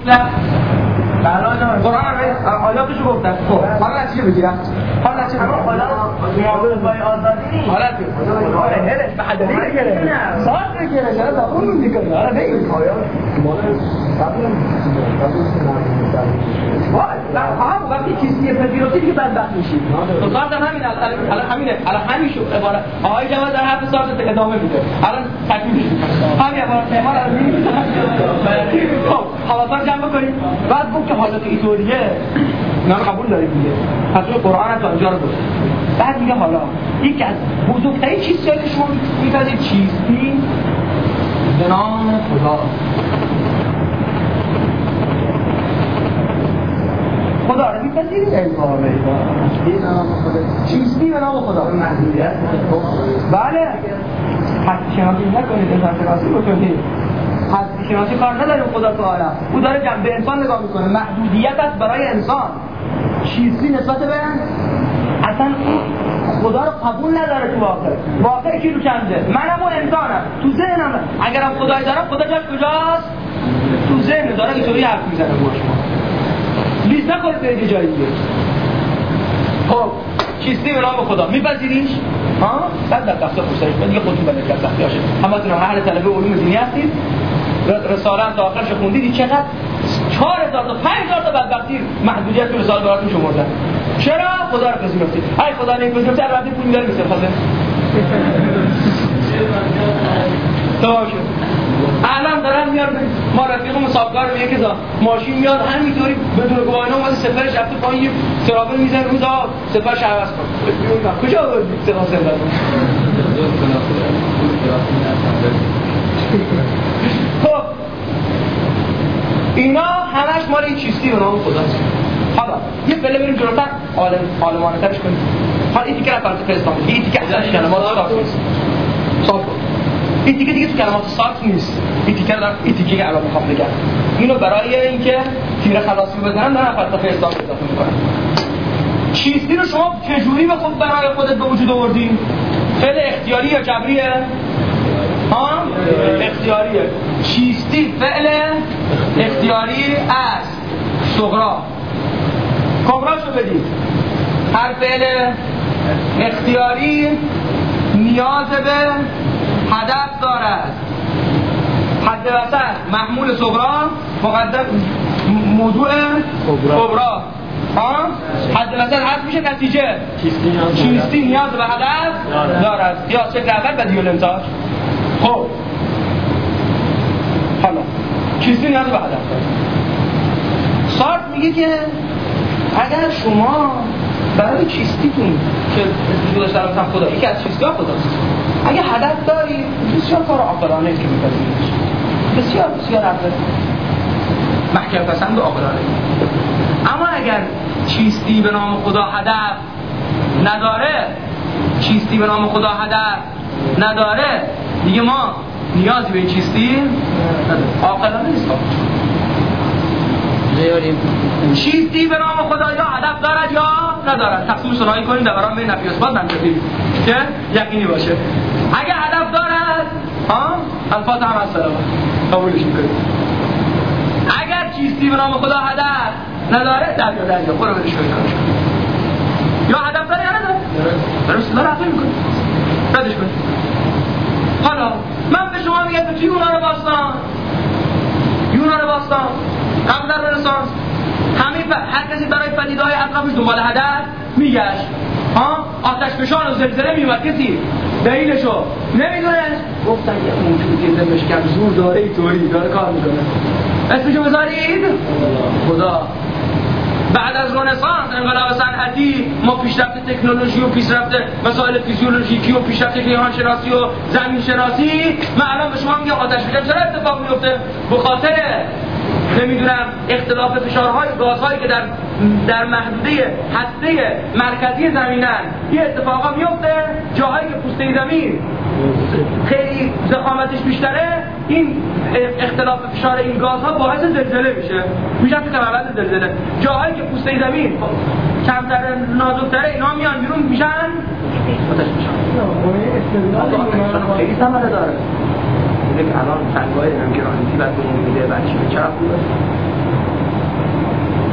Speaker 1: نه قرآن آیاتشو گفتن. خب حالا چی بگیرم؟ حالا چی بگیرم؟
Speaker 3: حالا پای آزادی نیست.
Speaker 1: حالا چی؟ حالا هرش به حد دیگه نه. ساعت بگیره چرا تا اون میکنه؟ حالا بگیر. آها وقتی چیزی پذیرفتی دیگه بدبخت میشی. تو ساعت هم همین الان همینه. الان همین شو عبارت. آقای جواد در حرف ساعت ادامه میده. الان تکمیلش میکنه. همین عبارت ما رو میگیم. خب حواستون جمع بکنید. بعد گفت که حالت اینطوریه. نه قبول دارید دیگه. پس قرآن تا اینجا رو گفت. بعد میگه حالا یک از بزرگترین چیزی که شما می‌فهمید چیزی به نام خدا. خدا رو می‌پذیرید انکار می‌کنید. چیزی به نام خدا. محدودیت. بله. حد شناسی نکنید، انسان شناسی بکنید. حد شناسی کار نداره خدا تعالی. او داره جنبه انسان نگاه می‌کنه. محدودیت است برای انسان. چیزی نسبت به اصلا خدا رو قبول نداره تو واقع. واقع کی رو چنده؟ منم و انسانم. تو ذهنم. اگرم خدایی دارم خدا جاش کجاست؟ تو ذهن داره اینطوری حرف میزنه با شما. لیز نکنید برید جایی دیگه. خب چیزی به نام خدا میپذیریش؟ ها؟ بعد در دفتر پرسش من دیگه خودتون بلد کرد دفتر باشه. همتون اهل طلبه علوم دینی هستید. رساله هم تا آخرش خوندید چقدر چهار هزار تا پنج هزار تا بدبختی محدودیت تو رساله براتون شمردن. چرا خدا رو پذیرفتید؟ ای خدا نمیپذیرفت البته پول می‌داره میشه خاطر. تاشه. الان دارن میاد ما رفیق مسابقه رو یکی زا ماشین میاد همینطوری بدون گواهینامه اومد سفرش رفته پایین یه ترابل میزنه رو دا سفرش عوض کن. کجا بود سفر سفر؟ خب اینا همش مال این چیزی به نام خداست. حالا یه پله بریم جلوتر عالم عالمانه ترش کنیم. حالا این دیگه فلسفه اسلامی این دیگه ازش کلمات صاف نیست. صاف این دیگه دیگه تو کلمات صاف نیست. این دیگه دارم این دیگه الان میخوام بگم. اینو برای اینکه تیر خلاصی بزنن دارن فلسفه اسلام اضافه میکنن. چیزی رو شما چجوری به خود برای خودت به وجود آوردی؟ فعل اختیاری یا جبریه؟ ها؟ اختیاریه. چیستی فعل اختیاری است. صغرا کبراشو بدید. هر فعل اختیاری نیاز به هدف دارد. حد وسط محمول صغرا مقدم موضوع کبرا. ها؟ حد وسط حد میشه نتیجه. چیستی نیاز به هدف دارد. یا شکل اول بدیهی الامتاج. خب حالا چیزی نیاز به هدف داره. سارت میگه که اگر شما برای چیستیتون که اسمش داشتم خدا یکی از چیزها خداست اگه هدف داری بسیار کار عاقلانه است که می‌کنید. بسیار بسیار عاقل محکم پسند و عاقلانه. اما اگر چیستی به نام خدا هدف نداره چیستی به نام خدا هدف نداره دیگه ما نیازی به این چیستی عاقلانه نیست. چیزی به نام خدا یا هدف دارد یا ندارد. تقسیم ثنایی کنیم در برابر بین نفی و اثبات منطقی که یقینی باشه. اگه هدف دارد ها الفاظ هم هست قبولش میکنیم. اگر چیزی به نام خدا هدف نداره دریا دریا برو برش کنید. یا هدف داره یا نداره برای بسم الله رفع میکنیم ردش کنید. حالا من به شما میگم تو یونان باستان یونان باستان قبل در رنسانس همه ف... هر کسی برای پدیده‌های اطرافش دنبال هدف میگشت. ها آتشفشان و زلزله میومد کسی دلیلشو نمیدونه گفتن یه موجودی که زمش کم زور داره اینطوری داره کار میکنه اسمشو بذارید خدا. بعد از رنسانس انقلاب صنعتی ما پیشرفت تکنولوژی و پیشرفت مسائل فیزیولوژیکی و پیشرفت کیهان شناسی و زمین شناسی من الان به شما میگم آتشفشان چرا اتفاق میفته؟ به خاطر نمیدونم اختلاف فشارهای گازهایی که در در محدوده هسته مرکزی زمینن این اتفاقا میفته. جاهایی که پوسته زمین خیلی ضخامتش بیشتره این اختلاف فشار این گازها باعث زلزله میشه میشه تو کمربند زلزله. جاهایی که پوسته زمین کمتر نازکتره اینا میان بیرون میشن آتش میشن. خیلی ثمره داره. الان سنگ‌های هم گرانیتی بعد به اون میده بعدش به چرا خوبه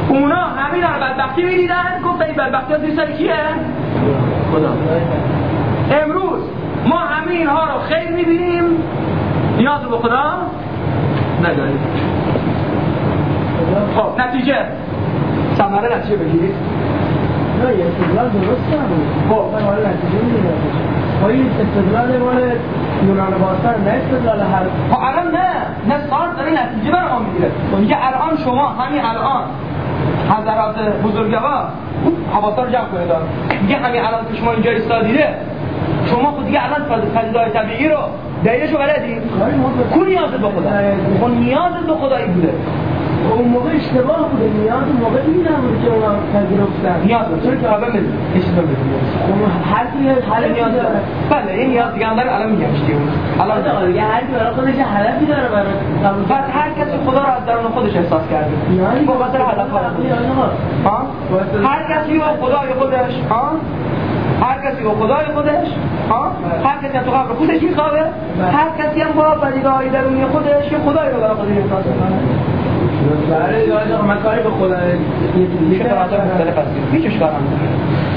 Speaker 1: اونا همین رو بدبختی میدیدن، گفتن این بدبختی ها زیر سر کیه؟ خدا. امروز ما همین اینها رو خیر میبینیم، نیاز به خدا نداریم. خب نتیجه ثمره نتیجه بگیرید.
Speaker 3: نه یه استدلال درست نبود. خب من حالا نتیجه میگیرم. خب این استدلال مال یونان باستان نه استدلال هر.
Speaker 1: خب الان نه نه سارت داره نتیجه برام میگیره. میگه الان شما همین الان حضرات بزرگوار حواسا رو جمع کنید. میگه همین الان که شما اینجا ایستادیده شما خود دیگه الان پدیده‌های طبیعی رو دلیلشو بلدید؟ کو نیازت به خدا؟ خب نیازت به خدایی بوده.
Speaker 3: اون موقع اشتباه بوده، نیاز اون موقع این نبوده که اونا پذیرفتن.
Speaker 1: نیاز داره. چرا که قبل بدید؟ اشتباه بدید.
Speaker 3: هر کی حل نیاز داره.
Speaker 1: بله این نیاز دیگه هم داره، الان میگم چی اون. الان
Speaker 3: دیگه هر کی برای خودش هدفی داره برای قبول.
Speaker 1: بعد هر کسی خدا رو از درون خودش احساس کرده.
Speaker 3: یعنی
Speaker 1: با واسه هدف ها؟ هر کسی با خدای خودش ها؟ هر کسی با خدای خودش ها؟ هر کسی تو قبر خودش میخوابه، هر کسی هم با پدیده‌های درونی خودش یه خدای رو برای خودش احساس میکنه.
Speaker 3: برای دیگه من کاری به خدا
Speaker 1: یه قرارات مختلف هست. هیچ اشکال نداره.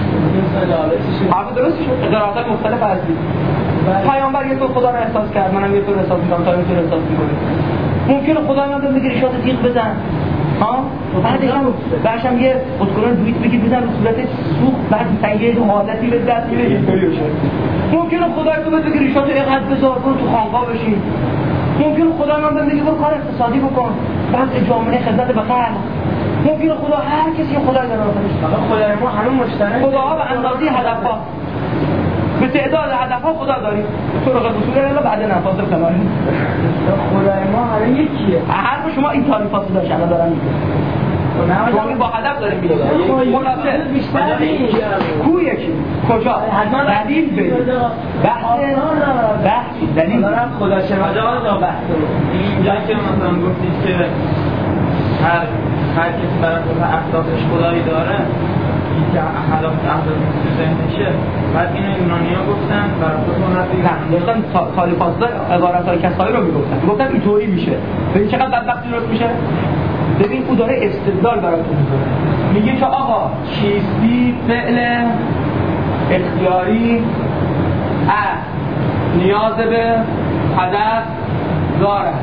Speaker 1: حرف درست شد. قرارات مختلف هست. پیامبر یه طور خدا رو احساس کرد، منم یه طور احساس می‌کنم، تا یه طور احساس می‌کنم. ممکنه خدا من بگه ریشات تیغ بزن. ها؟ بعدش هم بعدش هم یه خودکران دویت بگید بزن رو صورت سوخت، بعد سنگه حالتی به دست میاره اینطوری بشه. ممکنه خدا تو بگه ریشات اینقدر بذار برو تو خانقاه بشین. ممکنه خدا من بگه برو کار اقتصادی بکن، بعد جامعه خدمت به خلق. ممکنه خدا هر کسی خدای داره خودش.
Speaker 3: خدای ما همون مشترک.
Speaker 1: خداها به اندازه هدف‌ها به تعداد هدف‌ها خدا داریم. طرق اصول الا بعد نفاذ کنار.
Speaker 3: خدای ما همه یکیه.
Speaker 1: هر شما این تعریفاتو داشتن الان دارن میگن. شما با هدف داریم میگن. مناسب
Speaker 3: بیشتر نیست.
Speaker 1: کو یکی کجا؟ دلیل بدید. بحث بحث دلیل.
Speaker 3: دارم خدا شناسی رو بحث.
Speaker 5: اینجا که مثلا گفتید که هر هر کسی برای خود اهدافش خدایی داره، که هدف اهداف تو ذهنشه، بعد اینو یونانی‌ها گفتن برای خودمون رفتیم
Speaker 1: نه داشتن سالی فاصله عبارت‌های کسایی رو میگفتن میگفتن اینطوری میشه. ببین چقدر بدبختی درست میشه. ببین او داره استدلال براتون میذاره، میگه که آقا چیستی فعل اختیاری از نیاز به هدف دارد.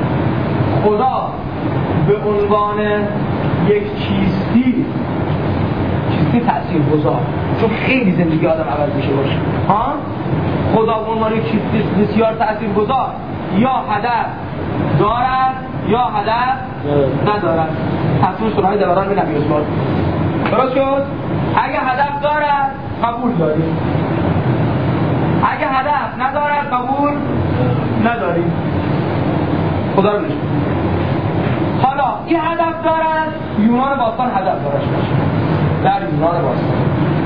Speaker 1: خدا به عنوان یک چیستی چیستی تاثیرگذار، چون خیلی زندگی آدم عوض میشه باشه ها. خدا به عنوان یک چیستی بسیار تاثیرگذار یا هدف دارد یا هدف ندارد. تصویر سرای دوران به نبی اسماعیل درست شد. اگه هدف دارد قبول داریم، اگه هدف ندارد قبول نداریم. خدا رو نشون. حالا این هدف دارد، یونان باستان هدف دارش باشه در یونان باستان.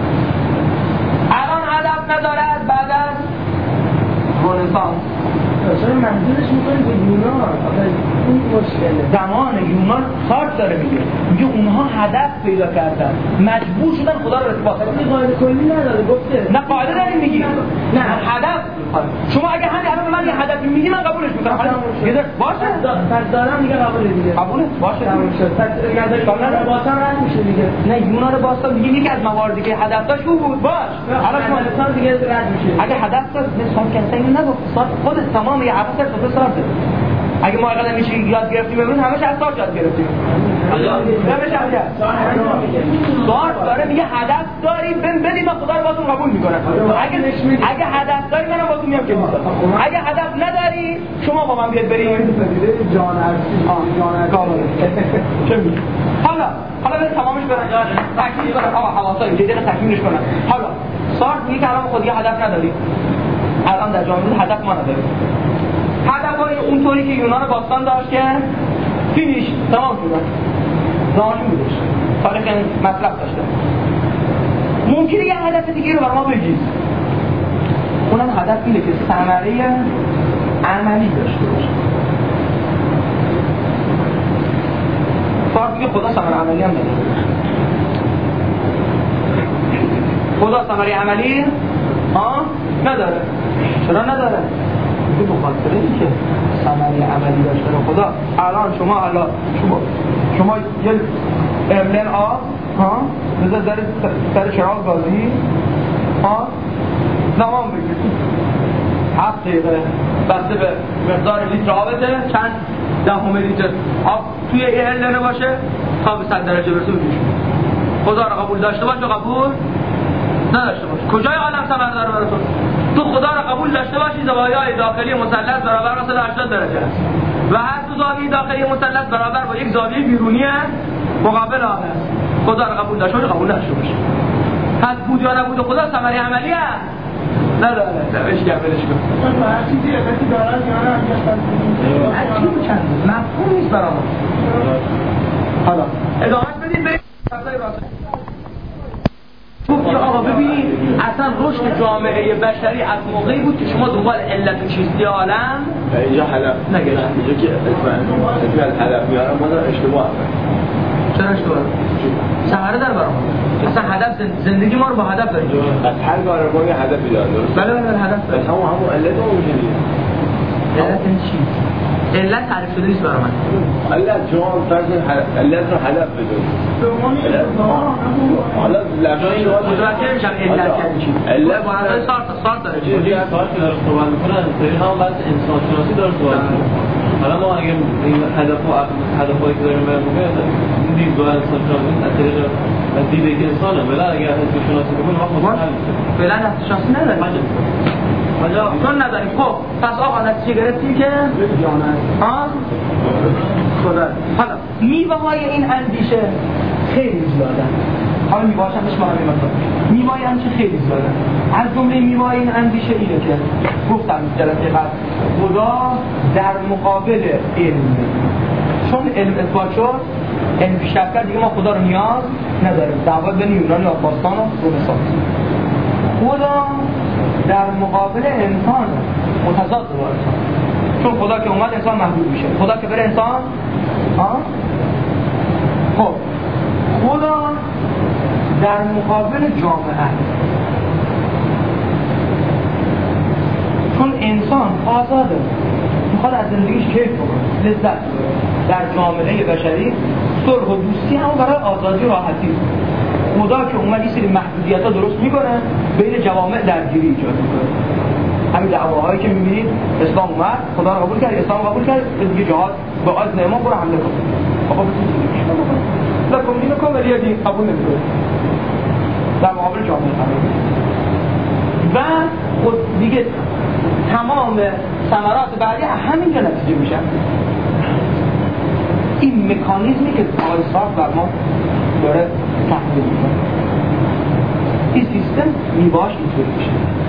Speaker 1: الان هدف ندارد بعد از رنسانس.
Speaker 3: چرا منظورش میکنی به یونان؟ این مشکله.
Speaker 1: زمان یونان سارت داره میگه میگه اونها هدف پیدا کردن، مجبور شدن خدا رو ارتباط کنن.
Speaker 3: این قاعده کلی نداره گفته.
Speaker 1: نه قاعده داریم میگی. نه هدف. شما اگه همین الان به من یه هدفی میگی من قبولش میکنم. یه باشه.
Speaker 3: پس دارم دیگه قبول دیگه.
Speaker 1: قبوله باشه.
Speaker 3: تموم شد. پس نظر یونان باستان رد میشه دیگه.
Speaker 1: نه یونان باستان میگه یکی از مواردی که هدف داشت او بود. باش.
Speaker 3: حالا شما انسان دیگه رد میشه.
Speaker 1: اگه هدف داشت نسبت کنسل نگفت. خود تمام یه عباس تو سارته. اگه ما اقلا میشه یاد گرفتیم امروز همش از سارت یاد گرفتیم. همش از سارت داره میگه هدف داری بن بدیم و خدا رو باتون قبول میکنه. اگه اگه هدف داری منم باتون میام که نیست. اگه هدف نداری شما با من بیاد بریم
Speaker 3: جان ارسی جان ارسی.
Speaker 1: چه میگی؟ حالا حالا بریم تمامش برن. تکمیل کنن. آقا حواسا یه دقیقه تکمیلش کنن. حالا سارت میگه که الان خود یه هدف نداری. الان در جامعه هدف ما نداریم. هدفای اونطوری که یونان باستان داشت که فینیش تمام شدن، زمانشون بودش، تاریخ مطلب داشتن. ممکنه یه هدف دیگه رو برای ما بگید. اونم هدف اینه که ثمره عملی داشته باشه. فرض میگه خدا ثمره عملی هم داره. خدا ثمره عملی ها نداره. چرا نداره؟ به خاطر اینکه ثمره عملی داشته خدا. الان شما الان شما شما یه املن آب ها بذار در سر چراغ گازی ها زمان بگیرید هفت دقیقه بسته به مقدار لیتر آبته چند دهم لیتر آب توی این املنه باشه تا به صد درجه برسه بجوش. خدا را قبول داشته باش و قبول نداشته باش. کجای عالم ثمر داره براتون؟ تو خدا را قبول داشته باشی زوایای داخلی مثلث برابر با هشتاد درجه است و هر دو زاویه داخلی مثلث برابر با یک زاویه بیرونی مقابل آن است. خدا را قبول داشته باش قبول نداشته باش. پس بود یا نبود خدا ثمره عملی است؟ نه نه نه بهش گپ بهش کن.
Speaker 3: هر چیزی افتی دارن یا نه انجام
Speaker 1: هر چیزی چند مفهوم نیست برام. حالا ادامه بدید به فصل راست. خب آقا ببینید اصلا رشد جامعه بشری از موقعی بود که شما دنبال علت و چیستی عالم
Speaker 2: اینجا هدف
Speaker 1: نگرد.
Speaker 2: اینجا که اسم اسم هدف میارم ما دارم اشتباه
Speaker 1: چرا اشتباه؟ ثمره در برام اصلا هدف زندگی ما رو با هدف داریم.
Speaker 2: از هر کار ما یه هدفی داره درست؟
Speaker 1: بله بله هدف داریم.
Speaker 2: همون همون علت اون میشه دیگه.
Speaker 1: علت این چی؟ علت تعریف شده نیست برای من.
Speaker 2: علت جان فرض علت رو هدف بدون. حالا لفظی رو
Speaker 1: متوجه میشم علت یعنی چی؟
Speaker 2: علت
Speaker 1: با اصلا سارت سارت داره.
Speaker 6: چیزی از سارت داره صحبت میکنه این هم بس انسان شناسی داره صحبت میکنه. حالا ما اگه این هدف و هدفایی که داریم برای موقع این دیدگاه انسان شناسی از طریق دیده که انسانه ولی اگه هدف شناسی کنیم ما خود حل میشه.
Speaker 1: فعلا هدف شناسی نداریم. حالا چون نداریم. خب پس آقا نتیجه گرفتیم که ها خدا. حالا میوه های این اندیشه خیلی زیادن. حالا میوه هاش هم بهش مهم نیست. میوه های اندیشه خیلی زیادن. از جمله میوه های این اندیشه اینه که گفتم جلسه قبل خدا در مقابل علم، چون علم اثبات شد علم پیشرفت کرد دیگه ما خدا رو نیاز نداریم. دعوا بین یونان و باستان و رنسانس. خدا در مقابل انسان متضاد با انسان، چون خدا که اومد انسان محدود میشه. خدا که بره انسان ها خب خدا در مقابل جامعه، چون انسان آزاده میخواد از زندگیش کیف کنه لذت ببره. در جامعه بشری صلح و دوستی هم برای آزادی و راحتی. خدا که اومد این سری محدودیت‌ها درست میکنه بین جوامع درگیری ایجاد میکنه. همین دعواهایی که میبینید اسلام اومد خدا رو قبول کرد اسلام قبول کرد دیگه جهاد با از نعمت برو حمله کن. آقا لا کن اینو کن ولی دیگه قبول نمیکنه در مقابل جامعه قرار. و خود دیگه تمام ثمرات بعدی همین که نتیجه میشن. این مکانیزمی که آقای صاحب بر ما داره تحمیل میکنه، این سیستم میباش اینطور میشه.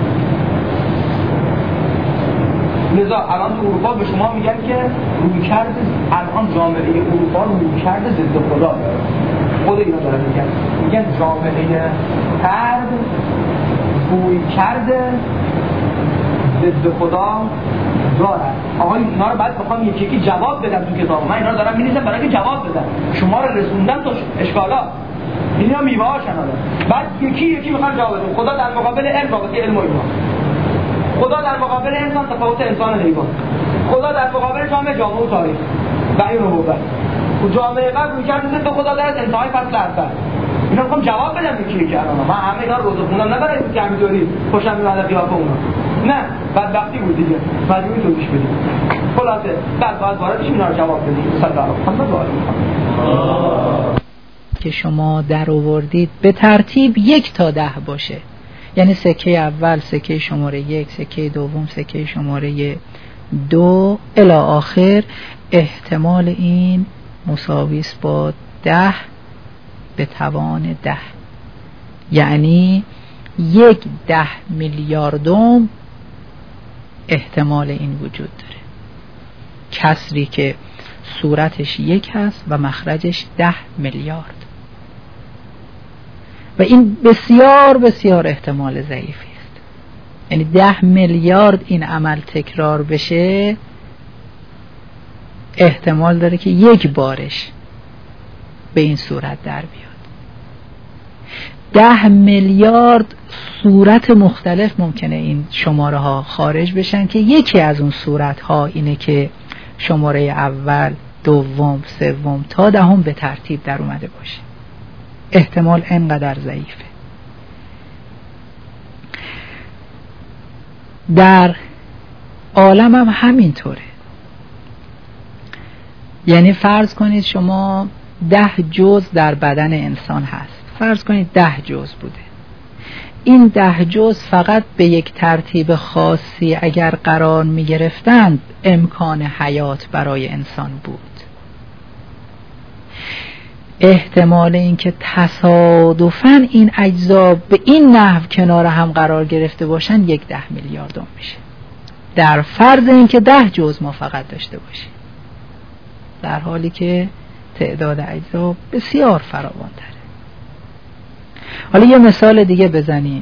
Speaker 1: لذا الان تو اروپا به شما میگن که روی کرده الان جامعه اروپا روی کرده ضد خدا داره. خود اینا داره میگن میگن جامعه ترد روی کرده ضد خدا دارن. آقای اینا رو بعد بخوام یکی یکی جواب بدم تو کتاب من اینا رو دارم می‌نویسم برای اینکه جواب بدم. شما رو رسوندم تو اشکالات. اینا میوه‌هاشن الان. بعد یکی یکی میخوام جواب بدم. خدا در مقابل علم رابطه علم و اینا. خدا در مقابل انسان تفاوت انسان و حیوان. خدا در مقابل جامعه جامعه و تاریخ. و این رو بود. و جامعه قبل می‌کرد ضد خدا در انتهای فصل اول. اینا میخوام جواب بدم یکی یکی الان. من همه اینا رو روزه خوندم نه برای اینکه همینطوری خوشم میاد قیاف اونا. نه بدبختی بود دیگه. بعد می توش بدیم. خلاصه بعد باید وارد بشیم اینا رو جواب بدیم. صلی الله علیه و
Speaker 7: که شما در آوردید به ترتیب یک تا ده باشه، یعنی سکه اول سکه شماره یک، سکه دوم سکه شماره دو الی آخر، احتمال این مساوی است با ده به توان ده، یعنی یک ده میلیاردم احتمال این وجود داره. کسری که صورتش یک هست و مخرجش ده میلیارد و این بسیار بسیار احتمال ضعیفی است. یعنی ده میلیارد این عمل تکرار بشه احتمال داره که یک بارش به این صورت در بیاد. ده میلیارد صورت مختلف ممکنه این شماره ها خارج بشن که یکی از اون صورت ها اینه که شماره اول، دوم، سوم تا دهم به ترتیب در اومده باشه. احتمال انقدر ضعیفه. در عالم هم همینطوره. یعنی فرض کنید شما ده جزء در بدن انسان هست، فرض کنید ده جزء بوده. این ده جزء فقط به یک ترتیب خاصی اگر قرار می گرفتند امکان حیات برای انسان بود. احتمال اینکه تصادفاً این اجزا به این نحو کنار هم قرار گرفته باشن یک ده میلیاردم میشه، در فرض اینکه ده جزء ما فقط داشته باشیم، در حالی که تعداد اجزا بسیار فراوان‌تره. حالا یه مثال دیگه بزنیم.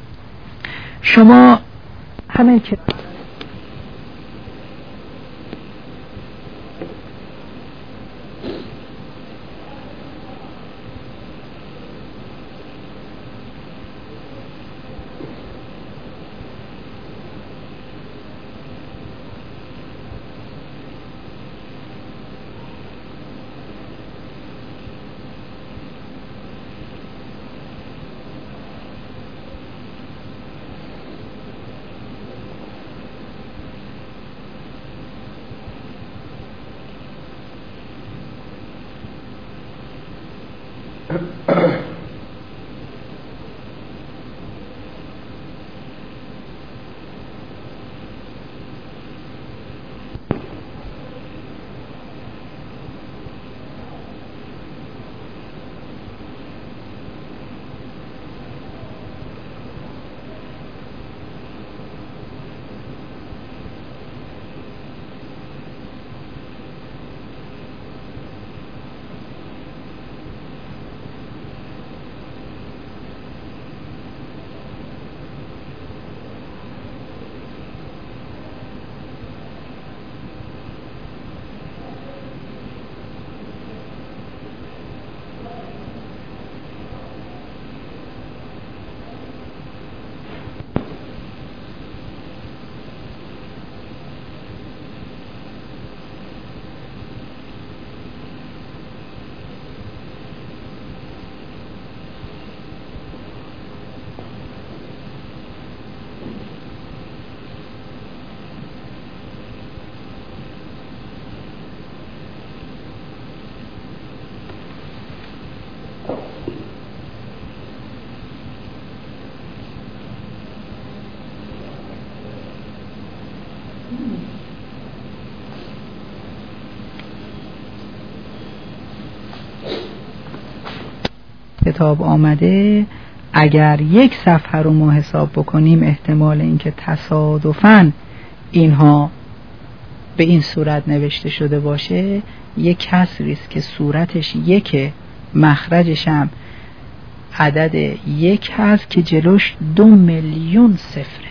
Speaker 7: شما همین که کتاب آمده اگر یک صفحه رو ما حساب بکنیم احتمال اینکه تصادفاً اینها به این صورت نوشته شده باشه یک کسری است که صورتش یک، مخرجش هم عدد یک هست که جلوش دو میلیون صفره.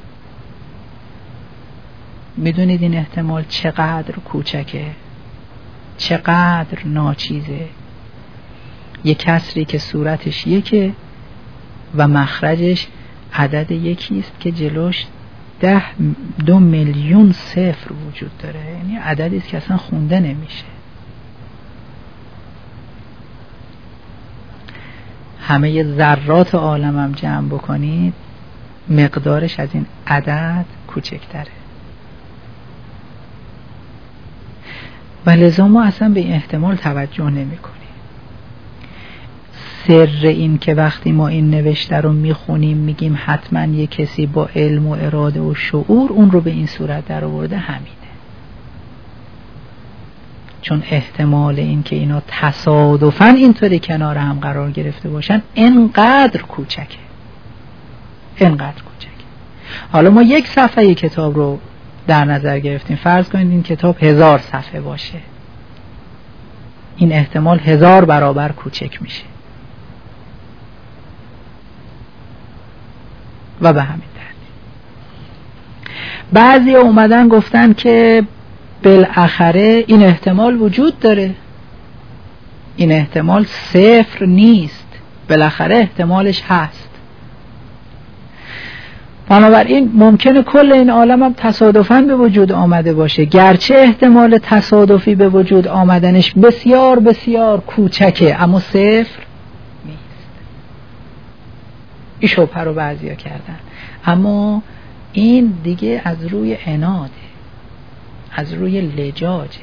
Speaker 7: میدونید این احتمال چقدر کوچکه، چقدر ناچیزه. یک کسری که صورتش یکه و مخرجش عدد یکی است که جلوش ده دو میلیون صفر وجود داره، یعنی عددی است که اصلا خونده نمیشه. همه ذرات عالم هم جمع بکنید مقدارش از این عدد کوچکتره و لذا ما اصلا به این احتمال توجه نمی کنیم. سر این که وقتی ما این نوشته رو میخونیم میگیم حتما یه کسی با علم و اراده و شعور اون رو به این صورت در آورده همینه، چون احتمال این که اینا تصادفاً اینطوری کنار هم قرار گرفته باشن انقدر کوچکه، انقدر کوچکه. حالا ما یک صفحه کتاب رو در نظر گرفتیم، فرض کنید این کتاب هزار صفحه باشه، این احتمال هزار برابر کوچک میشه و به همین ترتیب. بعضی اومدن گفتن که بالاخره این احتمال وجود داره، این احتمال صفر نیست، بالاخره احتمالش هست. بنابراین ممکنه کل این عالم هم تصادفاً به وجود آمده باشه، گرچه احتمال تصادفی به وجود آمدنش بسیار بسیار کوچکه اما صفر این شبهه رو بعضیا کردن، اما این دیگه از روی عناده، از روی لجاجه.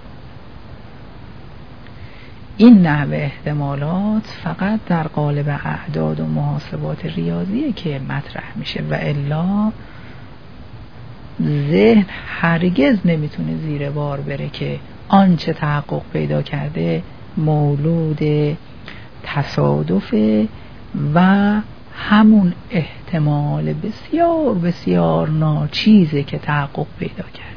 Speaker 7: این نحوه احتمالات فقط در قالب اعداد و محاسبات ریاضیه که مطرح میشه و الا ذهن هرگز نمیتونه زیر بار بره که آنچه تحقق پیدا کرده مولود تصادفه و همون احتمال بسیار بسیار ناچیزه که تحقق پیدا کرده.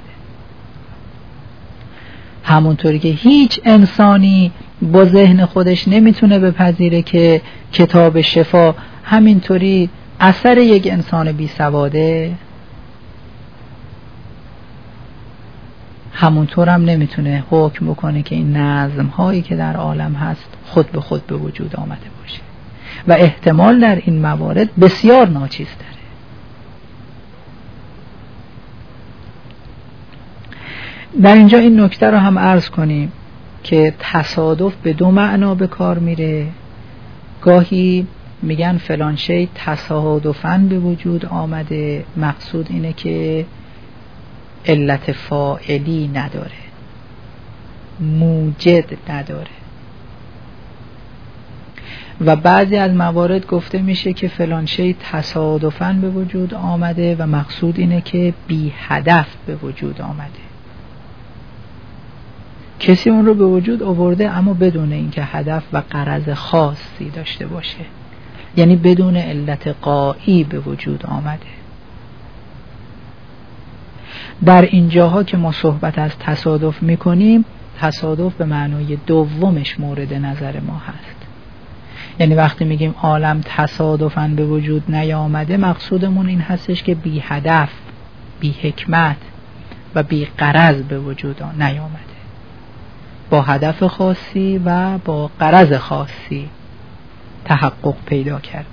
Speaker 7: همونطوری که هیچ انسانی با ذهن خودش نمیتونه بپذیره که کتاب شفا همینطوری اثر یک انسان بی سواده، همونطور هم نمیتونه حکم بکنه که این نظم هایی که در عالم هست خود به خود به وجود آمده باشه و احتمال در این موارد بسیار ناچیز داره. در اینجا این نکته رو هم عرض کنیم که تصادف به دو معنا به کار میره. گاهی میگن فلان شی تصادفاً به وجود آمده، مقصود اینه که علت فاعلی نداره، موجد نداره. و بعضی از موارد گفته میشه که فلان شی تصادفاً به وجود آمده و مقصود اینه که بی هدف به وجود آمده. کسی اون رو به وجود آورده اما بدون اینکه هدف و غرض خاصی داشته باشه، یعنی بدون علت غایی به وجود آمده. در اینجاها که ما صحبت از تصادف میکنیم، تصادف به معنای دومش مورد نظر ما هست. یعنی وقتی میگیم عالم تصادفاً به وجود نیامده، مقصودمون این هستش که بی هدف، بی حکمت و بی غرض به وجود نیامده، با هدف خاصی و با غرض خاصی تحقق پیدا کرده.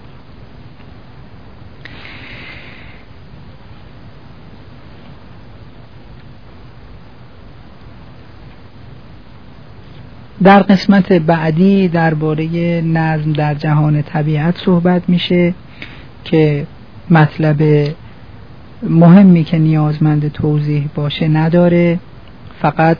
Speaker 7: در قسمت بعدی درباره نظم در جهان طبیعت صحبت میشه که مطلب مهمی که نیازمند توضیح باشه نداره، فقط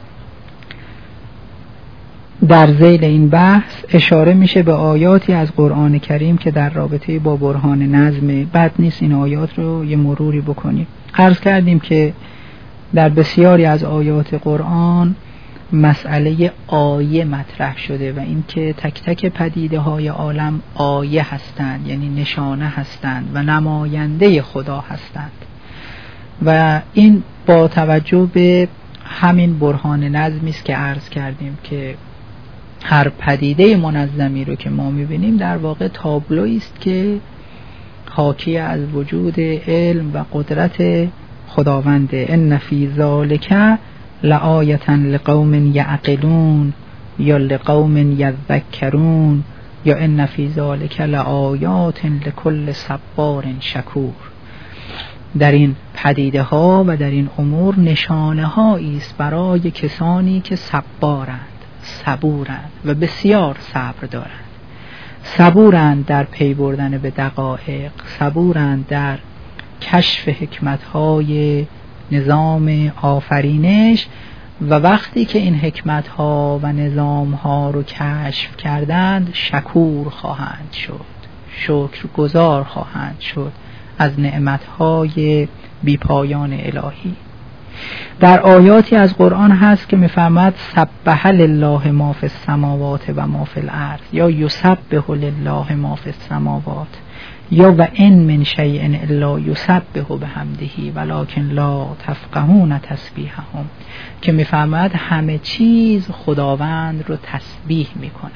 Speaker 7: در ذیل این بحث اشاره میشه به آیاتی از قرآن کریم که در رابطه با برهان نظم. بد نیست این آیات رو یه مروری بکنیم. عرض کردیم که در بسیاری از آیات قرآن مسئله آیه مطرح شده و این که تک تک پدیده های عالم آیه هستند، یعنی نشانه هستند و نماینده خدا هستند. و این با توجه به همین برهان نظمی است که عرض کردیم که هر پدیده منظمی رو که ما میبینیم در واقع تابلویی است که حاکی از وجود علم و قدرت خداوند. ان فی ذالک لآیة لقوم یعقلون یا لقوم یذکرون یا ان فی ذالک لآیات لکل صبار شکور. در این پدیده ها و در این امور نشانه هایی است برای کسانی که صبارند، صبورند و بسیار صبر دارند. صبورند در پی بردن به دقایق، صبورند در کشف حکمت‌های نظام آفرینش و وقتی که این حکمت‌ها و نظام‌ها رو کشف کردند شکور خواهند شد، شکرگزار خواهند شد از نعمت‌های بیپایان الهی. در آیاتی از قرآن هست که می‌فرماد سبح لله ما فی السماوات و ما فی الارض، یا یسبح لله ما فی السماوات، یا و ان من شیء الا یسبح بحمده ولکن لا تفقهون تسبیحهم، که می‌فرماد همه چیز خداوند رو تسبیح می‌کنند،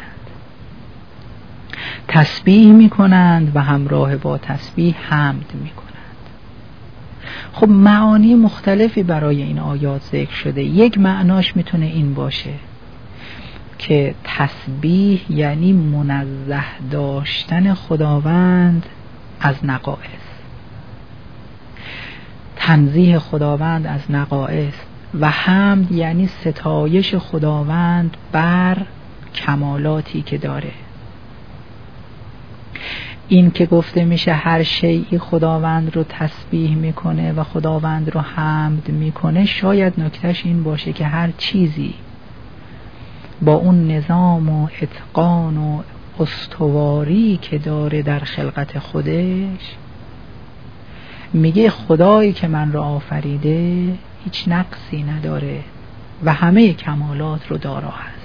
Speaker 7: تسبیح می‌کنند و همراه با تسبیح حمد می‌کنند. خب معانی مختلفی برای این آیات ذکر شده. یک معناش میتونه این باشه که تسبیح یعنی منزه داشتن خداوند از نقائص، تنزیه خداوند از نقائص، و حمد یعنی ستایش خداوند بر کمالاتی که داره. این که گفته میشه هر شیئی خداوند رو تسبیح میکنه و خداوند رو حمد میکنه، شاید نکتهش این باشه که هر چیزی با اون نظام و اتقان و استواری که داره در خلقت خودش، میگه خدایی که من رو آفریده هیچ نقصی نداره و همه کمالات رو دارا هست.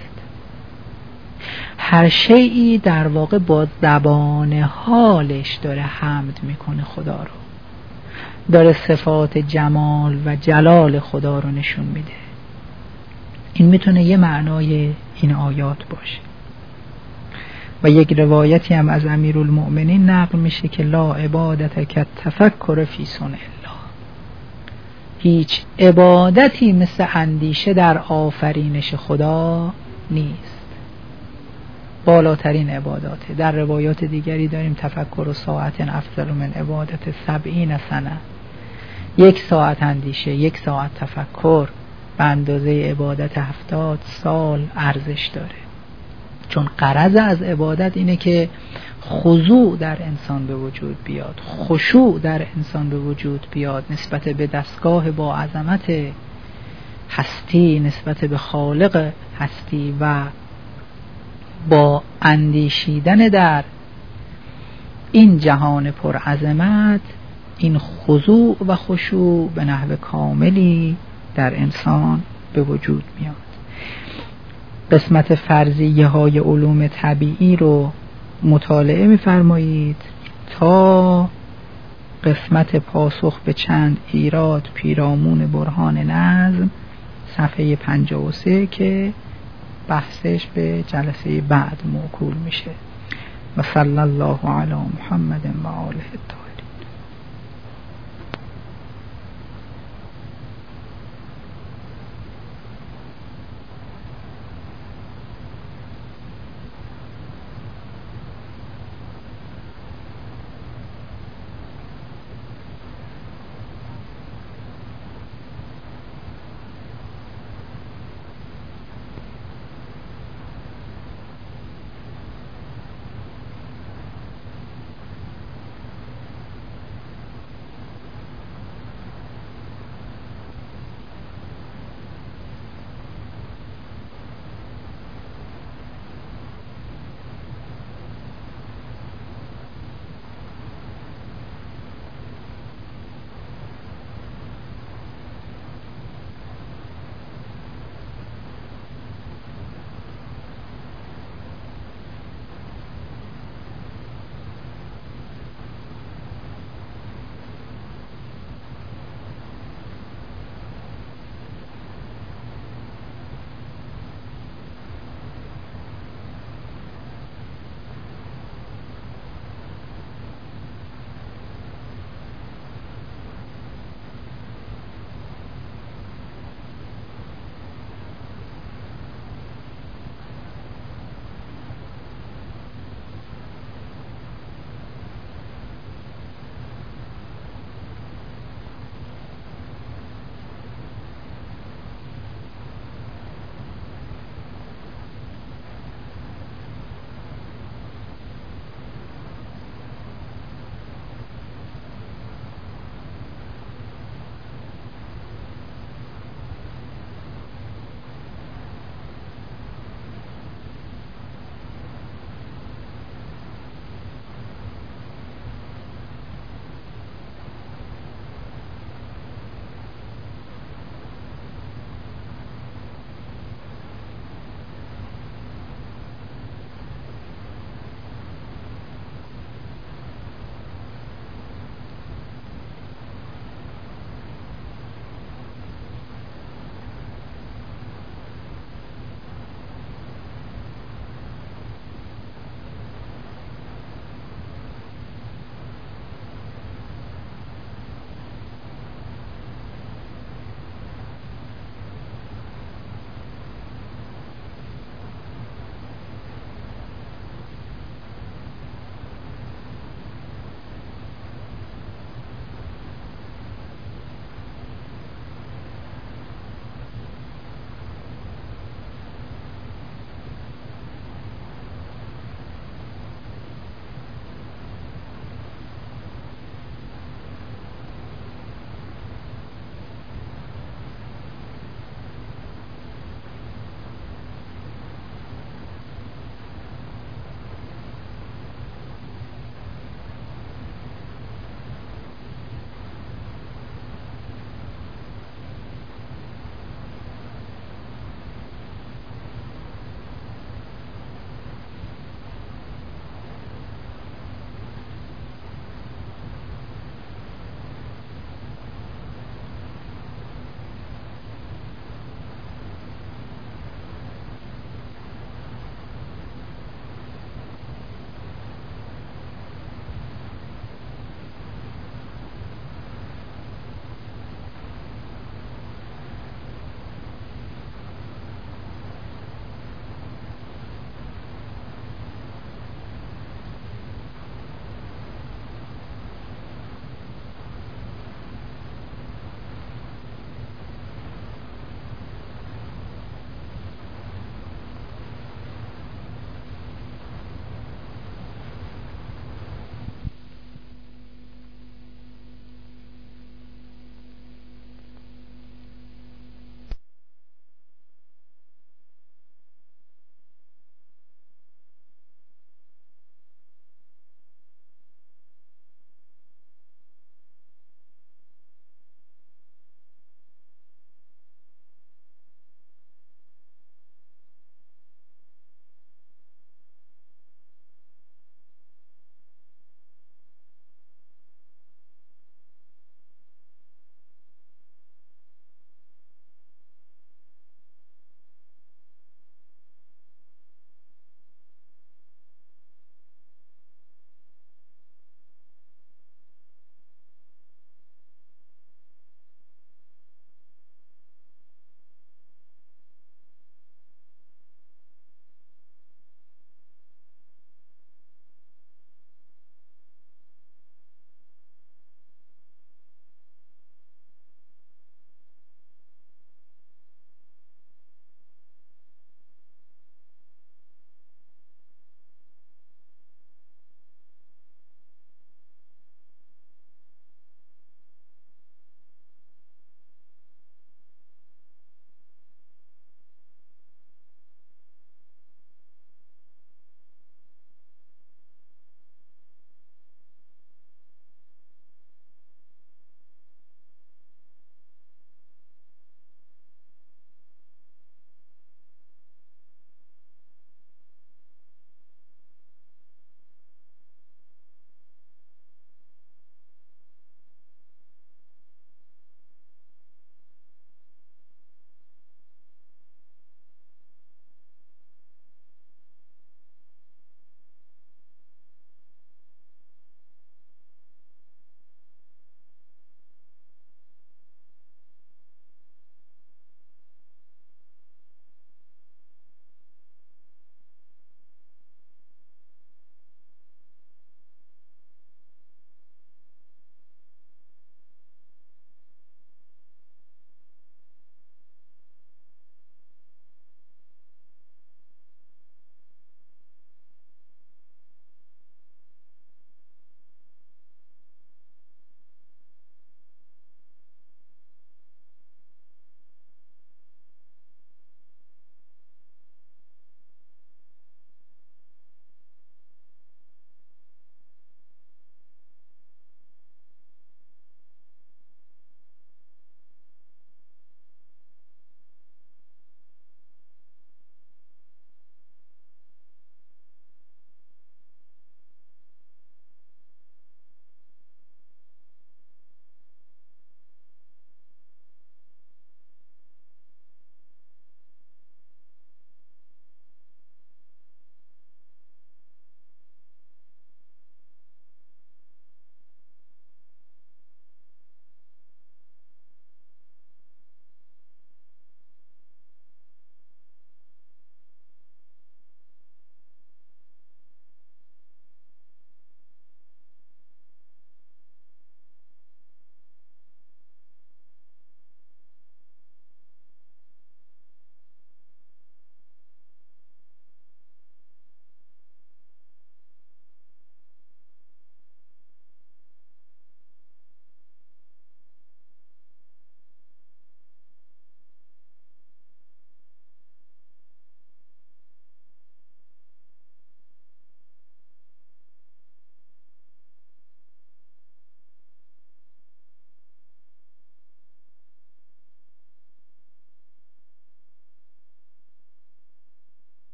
Speaker 7: هر شیئی در واقع با زبان حالش داره حمد میکنه خدا رو، داره صفات جمال و جلال خدا رو نشون میده. این میتونه یه معنای این آیات باشه. و یک روایتی هم از امیرالمؤمنین نقل میشه که لا عبادت که تفکر فی صنع الله، هیچ عبادتی مثل اندیشه در آفرینش خدا نیست. بالاترین عباداته. در روایات دیگری داریم تفکر و ساعت افضل من عبادت سبعین سنه، یک ساعت اندیشه، یک ساعت تفکر به اندازه عبادت هفتاد سال ارزش داره. چون غرض از عبادت اینه که خضوع در انسان به وجود بیاد، خشوع در انسان به وجود بیاد نسبت به دستگاه با عظمت هستی، نسبت به خالق هستی، و با اندیشیدن در این جهان پرعظمت این خضوع و خشوع به نحو کاملی در انسان به وجود میاد. قسمت فرضیه های علوم طبیعی رو مطالعه می‌فرمایید تا قسمت پاسخ به چند ایراد پیرامون برهان نظم صفحه پنجاه و سه که بحثش به جلسه بعد موکول میشه. و صلی الله علی محمد و آله الطاهرین.